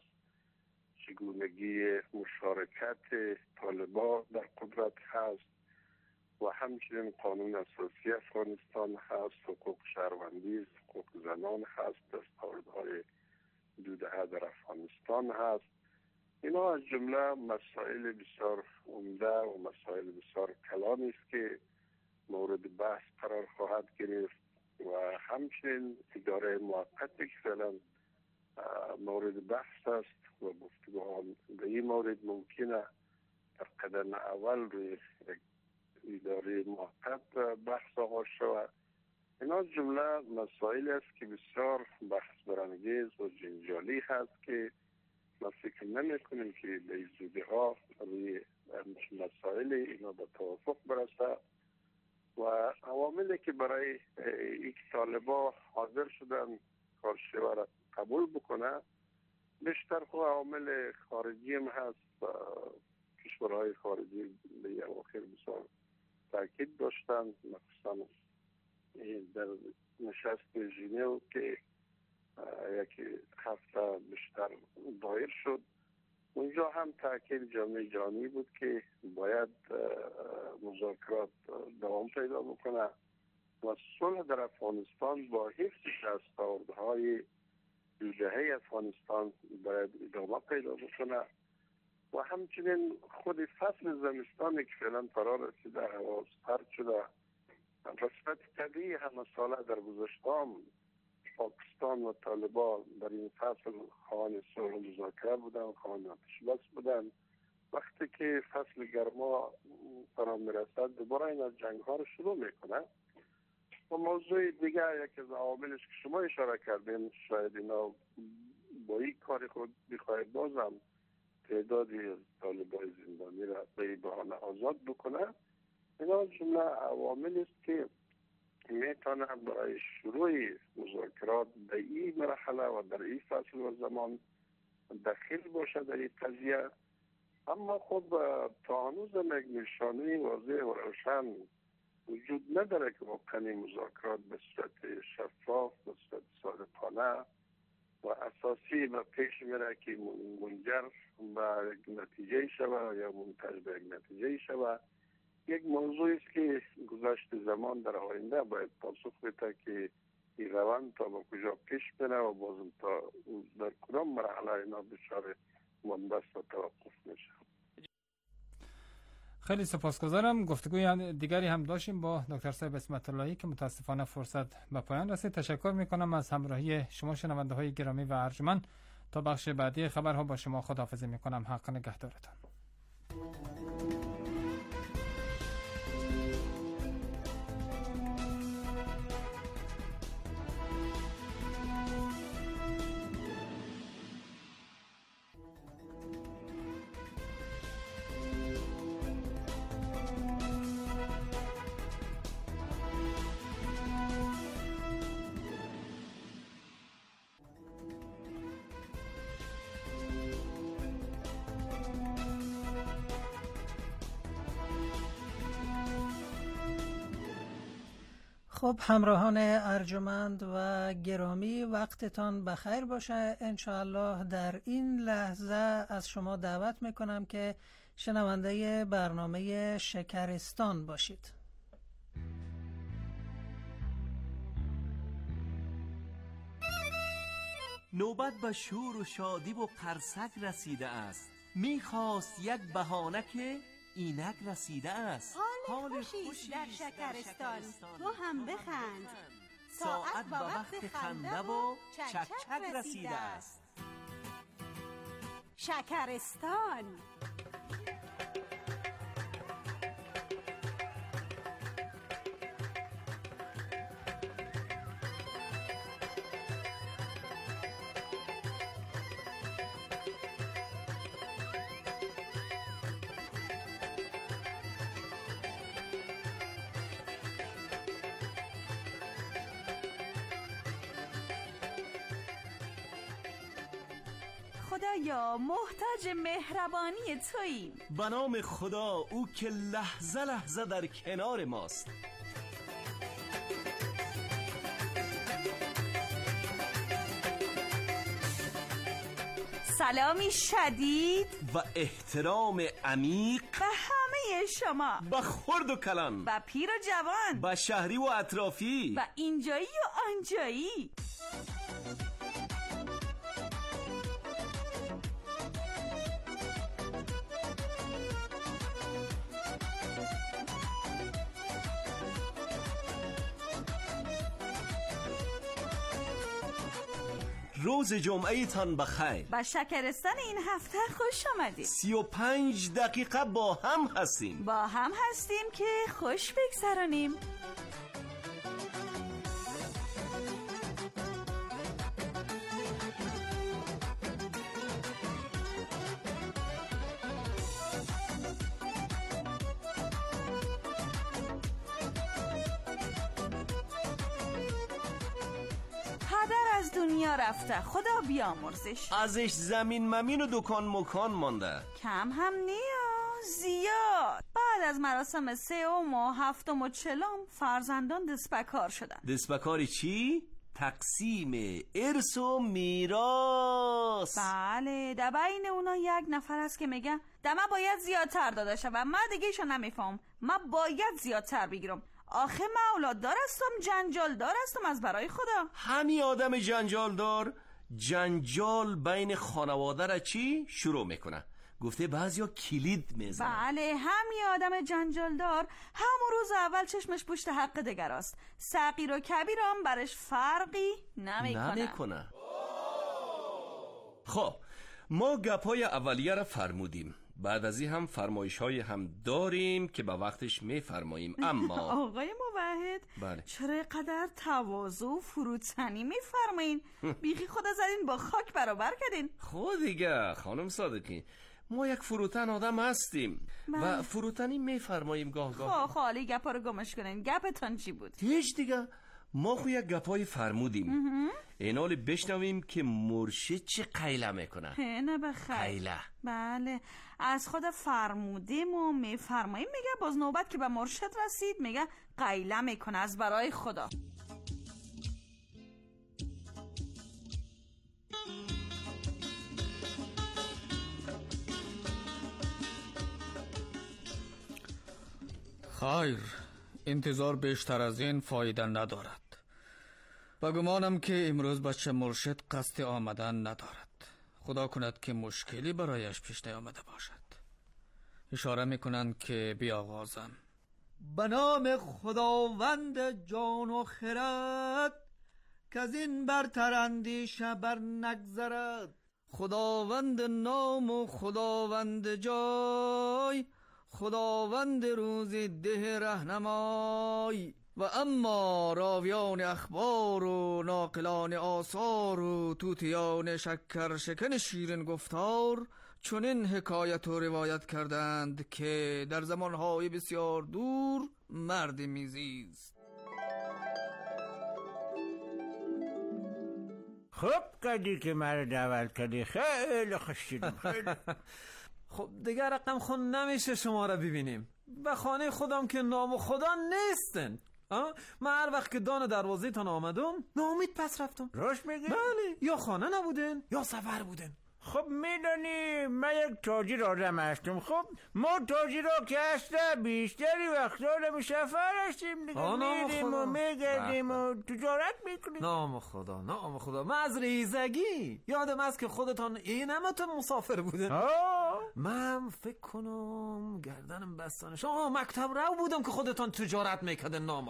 چگونگی مشارکت طالبان در قدرت هست و همچنین قانون اساسی افغانستان هست، حقوق شهروندی، حقوق زنان هست، دستاوردهای دوده‌ها در افغانستان هست. اینا از جمله مسائل بسیار عمده و مسائل بسیار کلانی است که مورد بحث قرار خواهد گرفت و همچنین اداره موقتی که فعلا مورد بحث است و گفتگوها به این مورد ممکنه در قدم اول روی اداره موقت بحث آغاز شود. اینا جمله مسائل است که بسیار بحث برانگیز و جنجالی هست که ما فکر نمی کنیم که به زودی ها روی مسائل اینا به توافق برسه و عواملی که برای یک طالبان حاضر شدن کارشیوه را قبول بکنه بیشتر خود عوامل خارجی هم هست. کشورهای خارجی به یک واقع بسیار تاکید داشتن، مخصوصا در نشست ژنو که یک هفته بیشتر دایر شد، اونجا هم تاکید جامعه جهانی بود که باید مذاکرات دوام پیدا بکنه و صلح در افغانستان با حفظ دستاوردهای دودهه افغانستان باید ادامه پیدا بکنه و همچنین خود فصل زمستانی که فعلا فرا رسیده، هوا سرد شده، رسمت طبیعی همه ساله در گذشته پاکستان و طالبان در این فصل خواهان صلح مذاکره بودن، خواهان آتش بس بودن. وقتی که فصل گرما فرا میرسد دوباره این از جنگ ها رو شروع میکنه. و موضوع دیگه یکی از عواملش که شما اشاره کردین، شاید اینا با این کار خود بخواهد بازم تعدادی از طالبای زندانی را به بهانه آزاد بکنه. اینا جمله عوامل است که میتونه برای شروع مذاکرات در این مرحله و در این فصل و زمان دخیل باشه در این قضیه. اما خب تا هنوز یک نشانه واضح و روشن وجود نداره که واقعا مذاکرات به صورت شفاف، به صورت صادقانه و اساسی به پیش میره که منجر به یک نتیجه شود یا منتج به یک نتیجه شود. یک موضوع است که گذشت زمان در آینده باید پاسخ بده که این روند تا به کجا پیش بره و بازم تا در کدام مرحله اینا بسیار منبست و توقف میشه. خیلی سپاسگزارم. گفتگوی دیگری هم داشتیم با دکتر صاحب اسمت اللهی که متاسفانه فرصت به پایان رسید. تشکر میکنم از همراهی شما شنونده های گرامی و ارجمند. تا بخش بعدی خبرها با شما خداحافظی میکنم. حق نگهدارتان. خب همراهان ارجمند و گرامی، وقتتان بخیر باشه. انشاءالله در این لحظه از شما دعوت میکنم که شنونده برنامه شکرستان باشید. نوبت به شور و شادی و قرصک رسیده است. میخواست یک بهانه که اینک رسیده است. حال خوشی در شکرستان، تو هم بخند. ساعت با وقت خنده و چک چک رسیده است. شکرستان. خدایا محتاج مهربانی توییم. به نام خدا، او که لحظه لحظه در کنار ماست. سلامی شدید و احترام عمیق به همه شما، به خرد و کلان، به پیر و جوان، به شهری و اطرافی، و اینجایی و آنجایی. روز جمعه تان بخیر. با شکرستان این هفته خوش آمدید. 35 دقیقه با هم هستیم. با هم هستیم که خوش بگذرانیم. از دنیا رفته، خدا بیامرزش. ازش زمین ممین و دکان مکان مانده. کم هم نیا، زیاد. بعد از مراسم 3 و 7 و 40 فرزندان دستبکار شدن. دستبکاری چی؟ تقسیم ارث و میراث. بله، در بین اونا یک نفر هست که میگه دمه باید زیادتر داده شه و من دیگه ایشو نمیفهم، من باید زیادتر بگیرم. آخه من اولاددار هستم، جنجالدار هستم از برای خدا. همین آدم جنجالدار جنجال بین خانواده را چی شروع میکنه؟ گفته بعضیا کلید میزنه. بله، همین آدم جنجالدار همون روز اول چشمش پشت حق دگر است. صغیر و کبیر هم برش فرقی نمیکنه. خب ما گپای اولیه را فرمودیم، بعد از این هم فرمایش های هم داریم که با وقتش میفرماییم. اما آقای موحد بله. چرا قدر تواضع و فروتنی میفرمایین؟ بیخی خدا زدین با خاک برابر کردین. خود دیگه خانم صادقی، ما یک فروتن آدم هستیم و فروتنی میفرماییم گاه گاه. خالی گپا رو گمش کنین. گپتان چی بود؟ هیچ دیگه، ما خو یک گپای فرمودیم. این حالی بشنویم که مرشد چه قیله میکنه. نه بخیر. قیله. بله، از خود فرمودیم و میفرماییم. میگه باز نوبت که به مرشد رسید میگه قیله میکنه از برای خدا. خیر، انتظار بیشتر از این فایده ندارد. با گمانم که امروز بچه مرشد قصد آمدن ندارد. خدا کند که مشکلی برایش پیش نیامده باشد. اشاره میکنند که بیاغازم. به نام خداوند جان و خرد که از این برتر اندیشه بر نگذرد. خداوند نام و خداوند جای، خداوند روز ده رهنمای. و اما راویان اخبار و ناقلان آثار و توتیان شکر شکن شیرین گفتار چنین حکایت و روایت کردند که در زمانهای بسیار دور مرد میزیست. خب کردی که مرا دعوت کردی، خیلی خوش شدیم. خیلی خب دیگر رقم خود نمیشه شما را ببینیم. به خانه خودم که نام خدا نیستن. من هر وقت که دان دروازه تان آمدم ناامید پس رفتم. راست میگی؟ بله، یا خانه نبودن یا سفر بودن. خب میدونی من یک تاجر آدم هستم. خب ما تاجرها که هسته بیشتری وقتا آدم سفر هستیم دیگه. میریم و میگردیم و تجارت میکنیم. نام خدا من از ریزگی یادم است که خودتان این همتون مسافر بودن. من فکر کنم گردنم بستانه شما مکتب رو بودم که خودتان تجارت میکردن. نام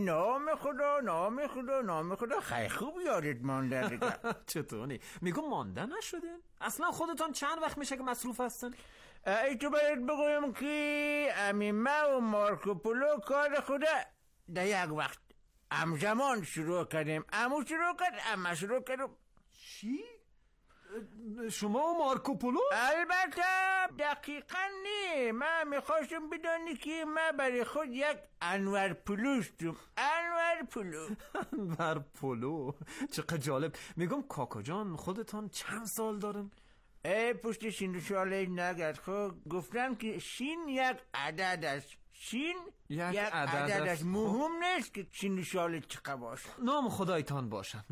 خدا خیلی خوب یادت مانده دیگه. چطوری؟ میگم مانده نشدن؟ اصلا خودتان چند وقت میشه که مصروف هستن؟ ای تو باید بگویم که ما و مارکوپولو کار خدا در یک وقت همزمان شروع کردیم. امو شروع کرد، اما شروع کردم. چی؟ شما و مارکوپولو؟ البته دقیقا نی. من میخواستم بدانی که من برای خود یک انورپولوستم. انورپولو چقدر جالب. میگم کاکا جان خودتان چند سال دارن؟ پشت شین شاله نگرد. خب گفتم که شین یک عدد است. شین یک عدد است. مهم نیست که شین شاله چقدر باشه. نام خدایتان باشه.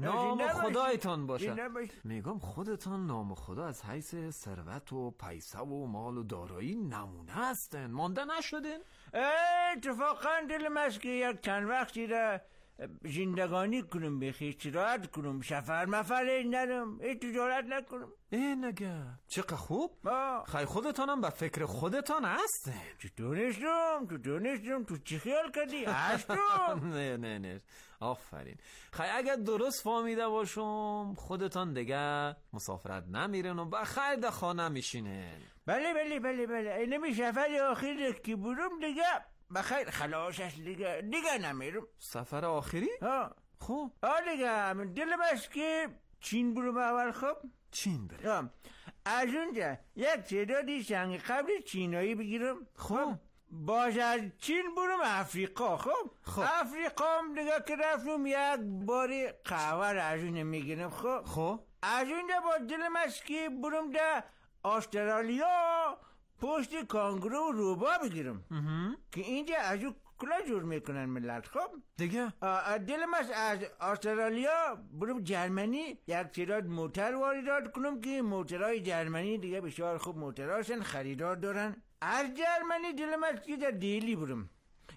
میگم خودتان نام خدا از حیث ثروت و پیسه و مال و دارایی نمونه هستن. مانده نشدن؟ اتفاقا دلم است که یک چند وقتی را زندگانی کنم، بخیر استراحت کنم، سفر مفر نرم، تجارت نکنم. نگه چقدر خوب. خیلی خودتانم به فکر خودتان هستن. چطور نیستم؟ تو چی خیال کردی؟ هستم. نه آفرین. خیلی اگر درست فهمیده باشم خودتان دیگه مسافرت نمیرن و بخیر در خانه میشینن. بله اینمی سفر آخری که برم دیگه بخیر خلاص است دیگه نمیرم. سفر آخری؟ خوب. دیگه دلم است که چین برم اول. خب چین برم. از اونجا یک تعدادی سنگ قبل چینایی بگیرم. خب باز از چین برم افریقا. خب افریقا هم دیگه که رفتم یک باری قهوه را از اون میگیرم. خب از اونجا با دلم است که برم در استرالیا پشت کانگرو و روبا بگیرم که اینجا از اون کلا جور میکنن ملت. خب دیگه دلم است از استرالیا برم جرمنی یک تعداد موتر واردات کنم که موترهای جرمنی دیگه بسیار خوب موترهاشن، خریدار دارن. از جرمنی دلم است که در دیلی برم.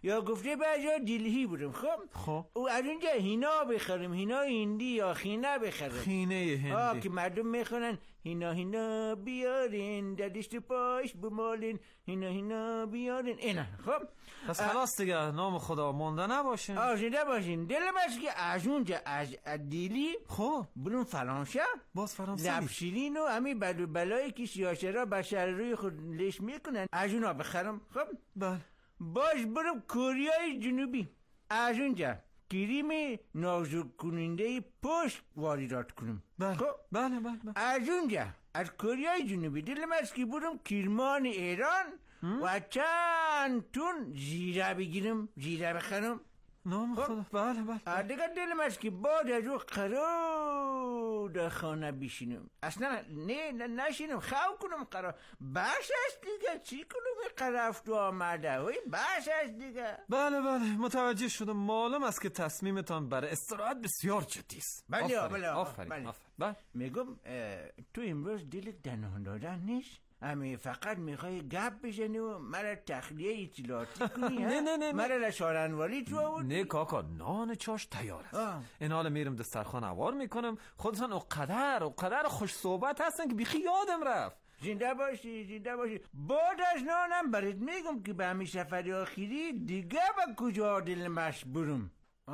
یا گفته بعضیا دلهی برم. خب او از اونجا هینا بخرم، هینا هندی یا خینه بخرم. خینه هندی که مردم میخونن هینا هینا بیارین در دشت پاش بمالین، هینا هینا بیارین. اینا خب پس خلاص دیگه نام خدا مونده نباشین، آشنده باشین. دلم است که از اونجا از دلی خب برون فرانسه، باز فرانسه لبشیرین و همین بد و بلایی که سیاسرها بشر روی خود لش میکنن از اونا بخرم. خب بله. باش برم کوریای جنوبی، از اونجا کریم نازک کننده پشت واردات کنم. بله خب بله بله. از اونجا از کوریای جنوبی دلم است که برم کرمان ایران و چند تون زیره بگیرم، زیره بخرم. نام خدا. بله بله. دیگه دلم است که بعد از او قرار در خانه بشینم. اصلا نشینم خواه کنم قرار. بس است دیگه، چی کنم قرفت و آمده وی بس است دیگه. بله بله متوجه شدم. معلوم است که تصمیمتان برای استراحت بسیار جدی است. بله آفرین. بله. میگم تو امروز دلت دنان دادن نیست؟ امی فقط میخوای گپ بزنی و مرا تخلیه اطلاعاتی کنی؟ نه مرا لشارنوالی تو آورد؟ نه کاکا، نان چاش تیار است. این حال میرم دسترخوان عوار میکنم. خودتان اقدر خوش صحبت هستن که بیخی یادم رفت. زنده باشی. بعد از نانم برات میگم که به همین سفر آخری دیگه به کجا دلمش برم.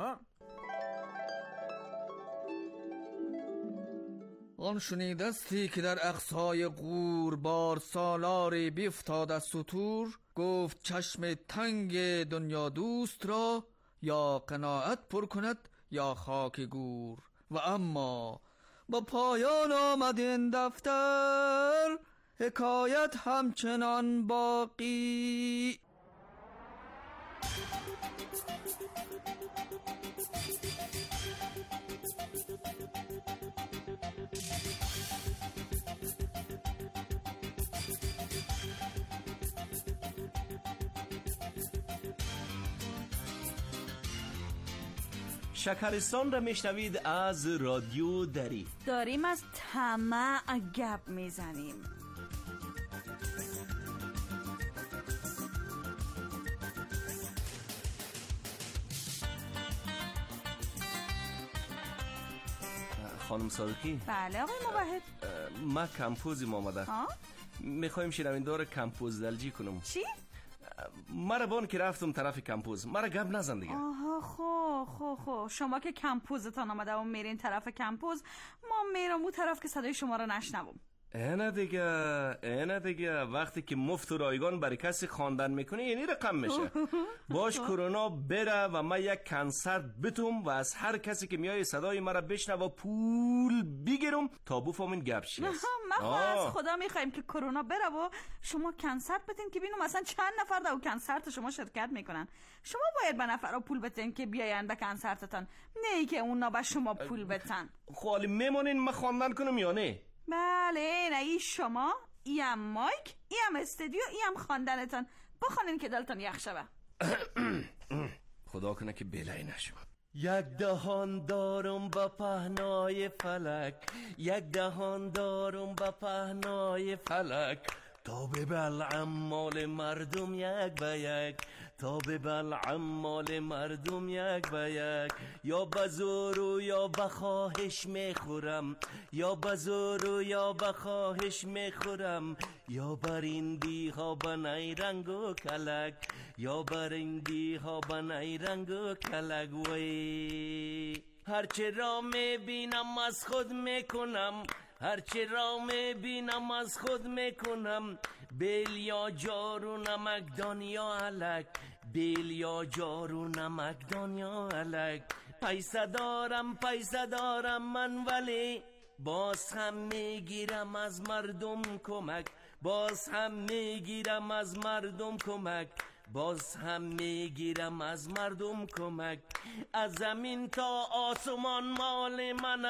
آن شنیدستی که در اقصای غور بار سالاری بیفتاد از سطور، گفت چشم تنگ دنیا دوست را یا قناعت پر کند یا خاک گور. و اما با پایان آمد این دفتر، حکایت همچنان باقی. شکرستان را میشنوید از رادیو دری. داریم از طمع گپ میزنیم. خانم صادقی. بله آقای موحد. ما کمپوزیم آمده. میخوایم شنوندار کمپوز دلجی کنم. چی؟ مرا بان که رفتم طرف کمپوز، مرا گپ نزن دیگه. آها خب شما که کمپوزتان آمده و میرین طرف کمپوز، ما میرم اون طرف که صدای شما رو نشنوم. اینه دیگه وقتی که مفت و رایگان برای کسی خواندن میکنه یعنی رقم میشه. باش کرونا بره و من یک کنسرت بتوم و از هر کسی که میای صدای مرا بشنوه پول بگیرم تا بفهمین گپ چیه. ما از خدا میخوایم که کرونا بره و شما کنسرت بتین که ببینم مثلا چند نفر در کنسرت شما شرکت میکنن. شما باید به نفرها پول بدین که بیاین به کنسرتتان، نه که اونا به شما پول بدن. خالی میمونین من خواندن کنم یا نه؟ بله نه، ای شما، ایم مایک، ایم استودیو، ایم خواندنتان. بخوانین که دلتان یخ شوه. خدا کنه که بلایی نشو. یک دهان دارم با پهنای فلک، یک دهان دارم با پهنای فلک، تا ببلعم مال مردم یک به یک، تا ببلعم مال مردم یک به یک. یا بزور و یا بخواهش میخورم، یا بزور و یا بخواهش میخورم، یا برندی ها به نیرنگ و کلک، یا برندی ها به نیرنگ و کلک. وی هرچه را میبینم از خود میکنم، هرچه را میبینم از خود میکنم، بیل یا جارو نمکدان یا علک، بیل یا جارو نمکدان یا علک. پیسه دارم من ولی باز هم میگیرم از مردم کمک، باز هم میگیرم از مردم کمک، باز هم میگیرم از مردم کمک. از زمین تا آسمان مال من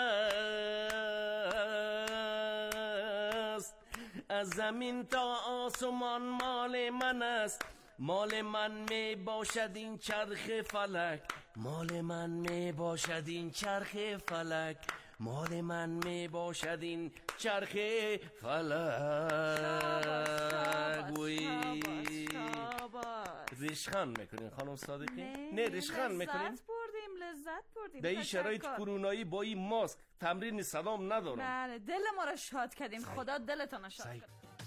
است، از زمین تا آسمان مال من است. مال من می باشد این چرخ فلک، مال من می باشد این چرخ فلک، مال من می باشد این چرخ فلک. شاباش. ریشخند میکنین خانم صادقی؟ نه ریشخند میکنین؟ لذت بردیم به این شرایط کرونایی با این ماسک تمرین سلام ندارم. بله دل ما را شاد کردیم. خدا دلتان شاد کنه.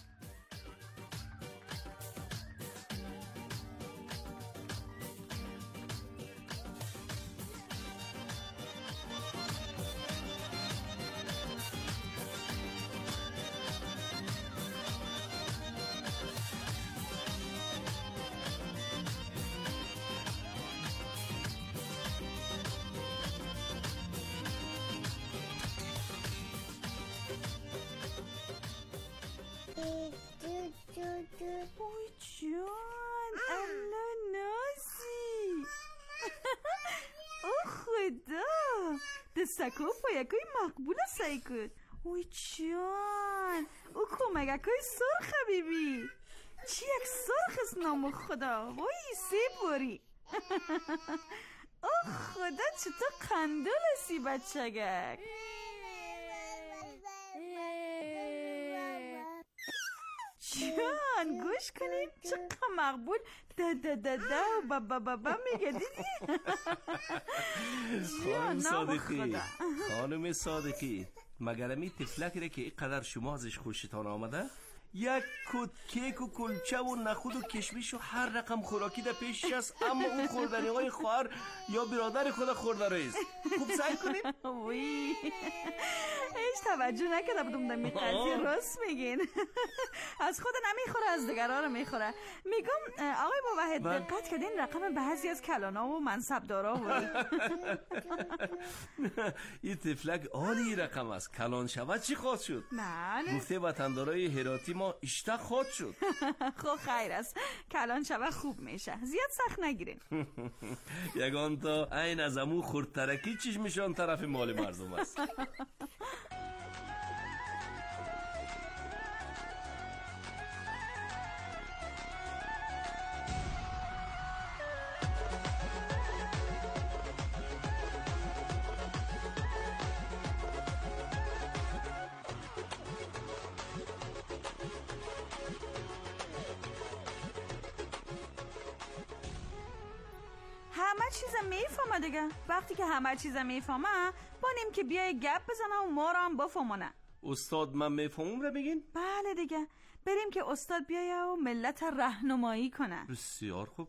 اوی جان اناناسی. او خدا دستکو پایکوی مقبول سایکود. اوی جان او کمگکوی سرخ بیبی. چی یک سرخ است نام خدا. وای سی باری. او خدا چطور قندول هستی بچگک. جان گوش کنید چقدر مقبول دا میگه دیدی. خانم صادقی مگر امی تفلکی که اینقدر شما ازش خوشتان آمده؟ یک کت کیک و کلچه و نخود و کشمیش و هر رقم خوراکی در پیشش است، اما اون خوردنی های خواهر یا برادر خود خورده رئیس. خوب سعی کنید. وی هیچ توجه نکرده بودم در قضیه. راست میگین. از خود نمیخوره از دیگران میخوره. میگم آقای موحد دقت کردین رقم بعضی از کلانا و منصبدارا و این تفلک عالی رقم است. کلان شود چی خواهد شد؟ نه گفته وطندارای هراتی ما اشتاق خواهد شد. خب خیر است کلان شود خوب میشه. زیاد سخت نگیرین. یگان تا این از امو خردترکی چشمشان طرف مال مردم است. همه چیز میفهمه دیگه. وقتی که همه چیز میفهمه بانیم که بیای گپ بزنه و ما رو هم بفهمونه. استاد من میفهمم رو بگین؟ بله دیگه بریم که استاد بیایه و ملت راهنمایی کنه. بسیار خوب.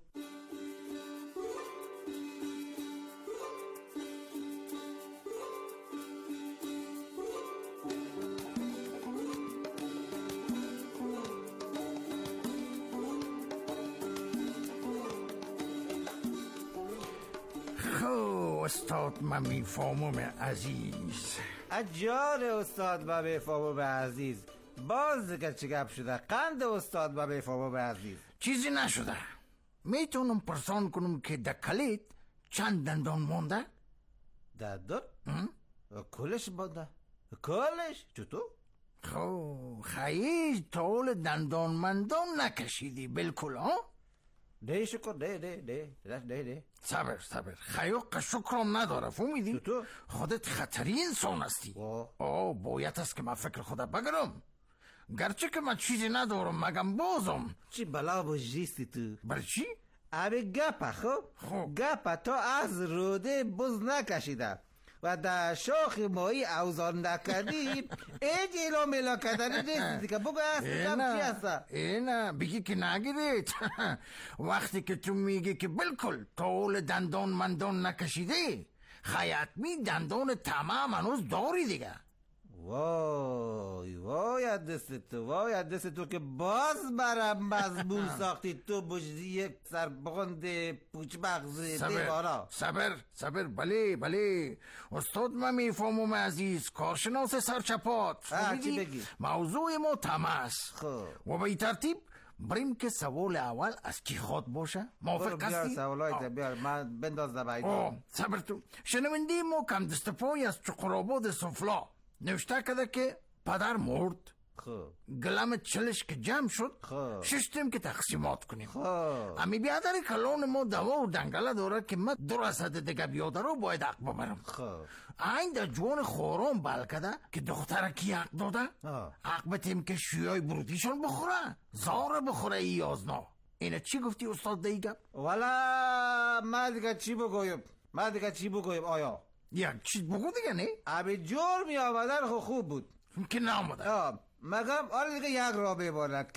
استاد من میفهمم عزیز. اجار استاد من میفهمم عزیز. باز دیگه چه گپ شده؟ قند استاد من میفهمم عزیز. چیزی نشده. میتونم پرسان کنم که در کلید چند دندان مونده؟ دندان؟ کلش مونده. کلش؟ چطور؟ خب خیلی طول دندان مندان نکشیدی بالکل ها؟ نه شکر نه صبر خیاق شکرم نداره فهمیدی؟ خودت خطری انسان هستی. باید است که من فکر خودت بگرم. گرچه که من چیزی ندارم مگم بازم. چی بلا بجیستی تو؟ برای چی؟ ابی گپه خب گپه تا از روده بز نکشیده و در شاخ مایی اوزان نکردی ایج ایلا میلا کردنی نیستی که بگو اصلا چی هسته؟ نه بگی که نگیرید. وقتی که تو میگی که بالکل طول دندان مندان نکشیده خیاطمی دندان تمام هنوز داری دیگه. وای دست تو که باز برم مضمون ساختی. تو بجدی یک سربغند پوچ مغز دیوارا. صبر بله استاد من میفهمم عزیز. کارشناس سرچپات. چی بگی؟ موضوع ما تماس و به ترتیب بریم که سوال اول از کی خواد باشه؟ موافق هستی؟ بیار من بنداز دبایده. صبر تو. شنونده ما کم دستپای از چقرآباد سفلا نوشته کده که پدر مرد. گلم چلش که جمع شد ششتیم که تقسیمات کنیم. امی بیادر کلان ما دوا و دنگله داره که من 200 دیگه بیادر رو باید حق ببرم. این در جوان خورم بل کده که دختره کی حق داده؟ حق بتیم که شیای بروتیشون بخوره. زاره بخوره ای یازنا. اینه چی گفتی استاد دیگه؟ والا من دیگه چی بگویم آیا یک چیز بگو دیگه نه؟ ابی جور می آمدن خوب بود که نامدن مگم آره دیگه یک را ببارد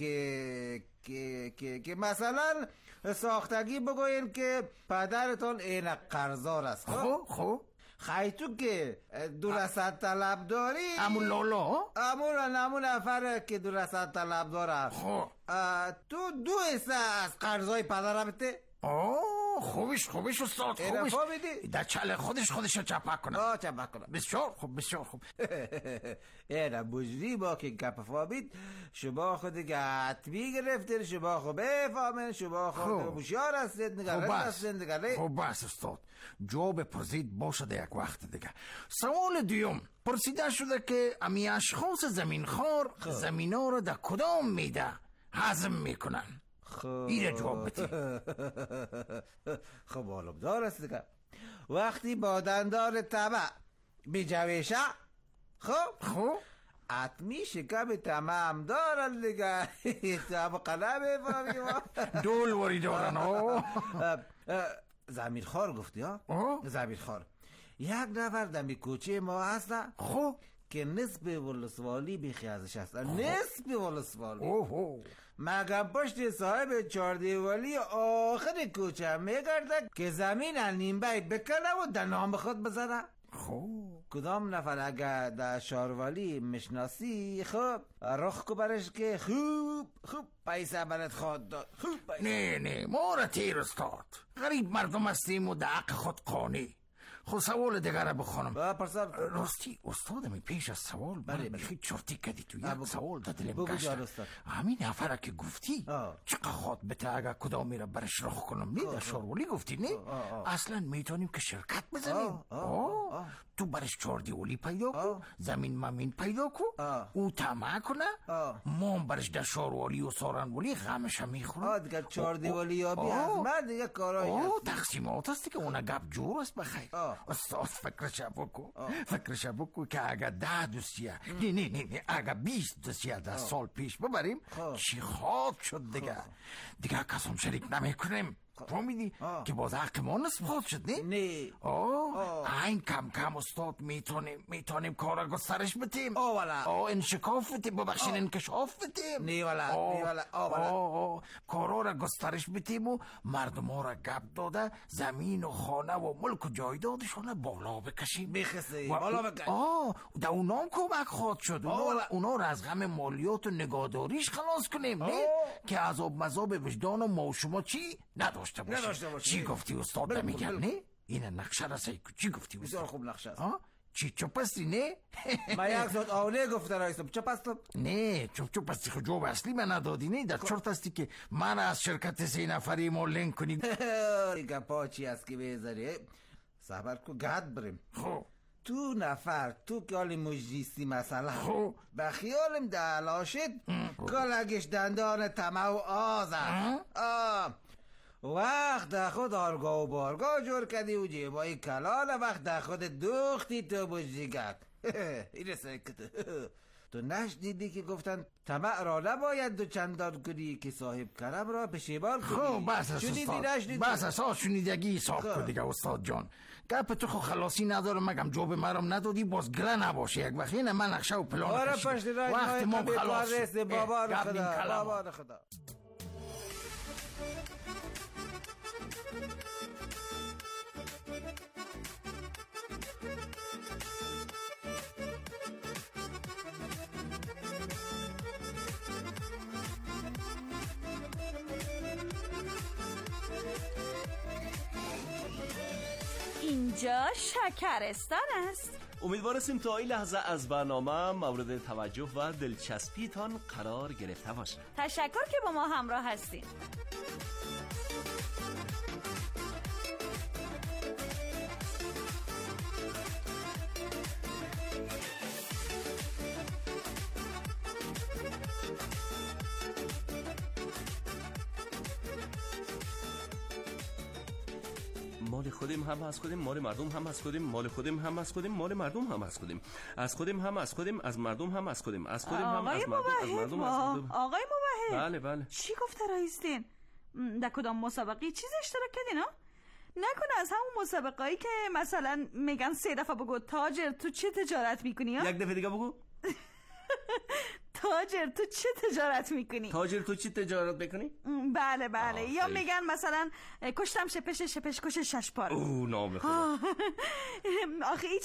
که مثلا ساختگی بگوین که پدرتون این قرضدار است. خب خیلی تو که درست طلب داری امون لالا امون نفر که درست طلب داره تو 2 حصه از قرضای پدرم بده. خوبش استاد خوبش در چله خودش رو چپک کنه. بسیار خوب اینا بجری با که گپ فابید شما خود حتمی گرفتین، شما خود بفهمین، شما خود مشیار هستید نگره. خب بس استاد جو بپرسید باشه یک وقت دیگه. سوال دوم پرسیده شده که امی اشخاص زمین خور زمین ها رو در کدام میده هضم میکنن؟ اینه جواب بتی. خب حالا دار است دیگه. وقتی بادندار طبع بیجویشه خب حتمی شکم تمام دارن دیگه. طبع قلم بفهمیم دول وری دارن. زمین خور گفتی ها؟ زمین خور یک نفر دمی کوچه ما هستن که نصف ولسوالی بیخی ازش هستن. نصف ولسوالی مگم پشت صاحب 4 دیوالی آخر کوچه میگرده که زمین نیم بیت بکنه و در نام خود بزنه. کدام نفر اگر در شاروالی مشناسی رخ کو برش که خوب پیسه برات خود داد. نه ما را تیر استاد غریب مردم هستیم و در حق خود قانی. خود سوال دیگر را بخونم. راستی استادم پیش از سوال بخی چرتی کردی تو یک سوال در دلم گشت. همین نفره که گفتی چقدر خواد بته اگر کدامی را برش رخ کنم نه در شاروالی گفتی نه اصلا میتونیم که شرکت بزنیم. تو برش 4 دیوالی پیدا کو زمین ممین پیدا کو او طمع کنه ما برش در شاروالی و سارنوالی غمش میخورم دیگه 4 دیوالی یا بی از من دیگه کارایی هست تقسیمات هستی که اون گپ جور است بخیر. استاد فکرش بکو که اگر 10 دوسیه نه اگر 20 دوسیه در سال پیش ببریم چی خواد شد دیگه کسام شریک نمیکنیم. فهمیدی که باز حق ما نسبت شد نه؟ این کم استاد میتونیم کارا گسترش بدیم. انشکاف بدیم ببخشین انکشاف بدیم. کارا را گسترش بدیم و مردم ها را گپ داده زمین و خانه و ملک و جایدادشون بالا بکشیم. بالا بکشیم در اونا کمک خواهد شد. اونا را از غم مالیات و نگهداریش خلاص کنیم نه؟ که عذاب مذاب وجدان و ما و شما چی نداشته باشیم. چی گفتی استاد نمیگم نه؟ این نقشه را چی گفتی استاد؟ بسیار خوب نقشه است. چی چپ هستی نه؟ من یک زود آونه گفته رایستم چپ هستم؟ نه چپ هستی خود جواب اصلی من ندادی نه؟ در چرت هستی که من از شرکت 3 نفری ما لینک کنی. دیگه پاچی است که بذاری صبر کو گهد بریم. تو نفر تو که حالی مجلیسی مثلا به خیالم دلاشد کلگش دندان طمع و آزم وقت در خود آرگاه و بارگاه جور کردی و جیبایی کلال وقت در خود دوختی تو بجیگک. این سکت تو نشنیدی که گفتن طمع را نباید دو چندان کنی که صاحب کرم را پشیمان کنی. بس اساس شنیدگی حساب کن دیگه استاد جان. گپ تو خو خلاصی نداره مگم جواب مرام ندادی باز گله نباشه یک وقت اینه من نقشه و پلان کشیدم وقت ما خلاص شد. بابا خدا اینجا شکرستان است. امیدوارستیم تا این لحظه از برنامه مورد توجه و دلچسپیتان قرار گرفته باشه. تشکر که با ما همراه هستین. مال خودم هم از خودم، مال مردم هم از خودم، مال خودم هم از خودم، مال مردم هم از خودم، از خودم هم از خودم، از مردم هم از خودم، از خودم هم از مردم، از مردم از خودم. آقای موحد بله چی گفته رئیستین؟ در کدام مسابقه چیز اشتراک کردین ها؟ نکنه از همون مسابقه‌ای که مثلا میگن 3 دفعه بگو تاجر تو چه تجارت میکنی ها؟ 1 دفعه دیگه بگو. تاجر تو چه تجارت میکنی؟ تاجر تو چی تجارت میکنی؟ بله یا میگن مثلا کشتم شپش کش 6 پاره. او نام خدا. آخه هیچ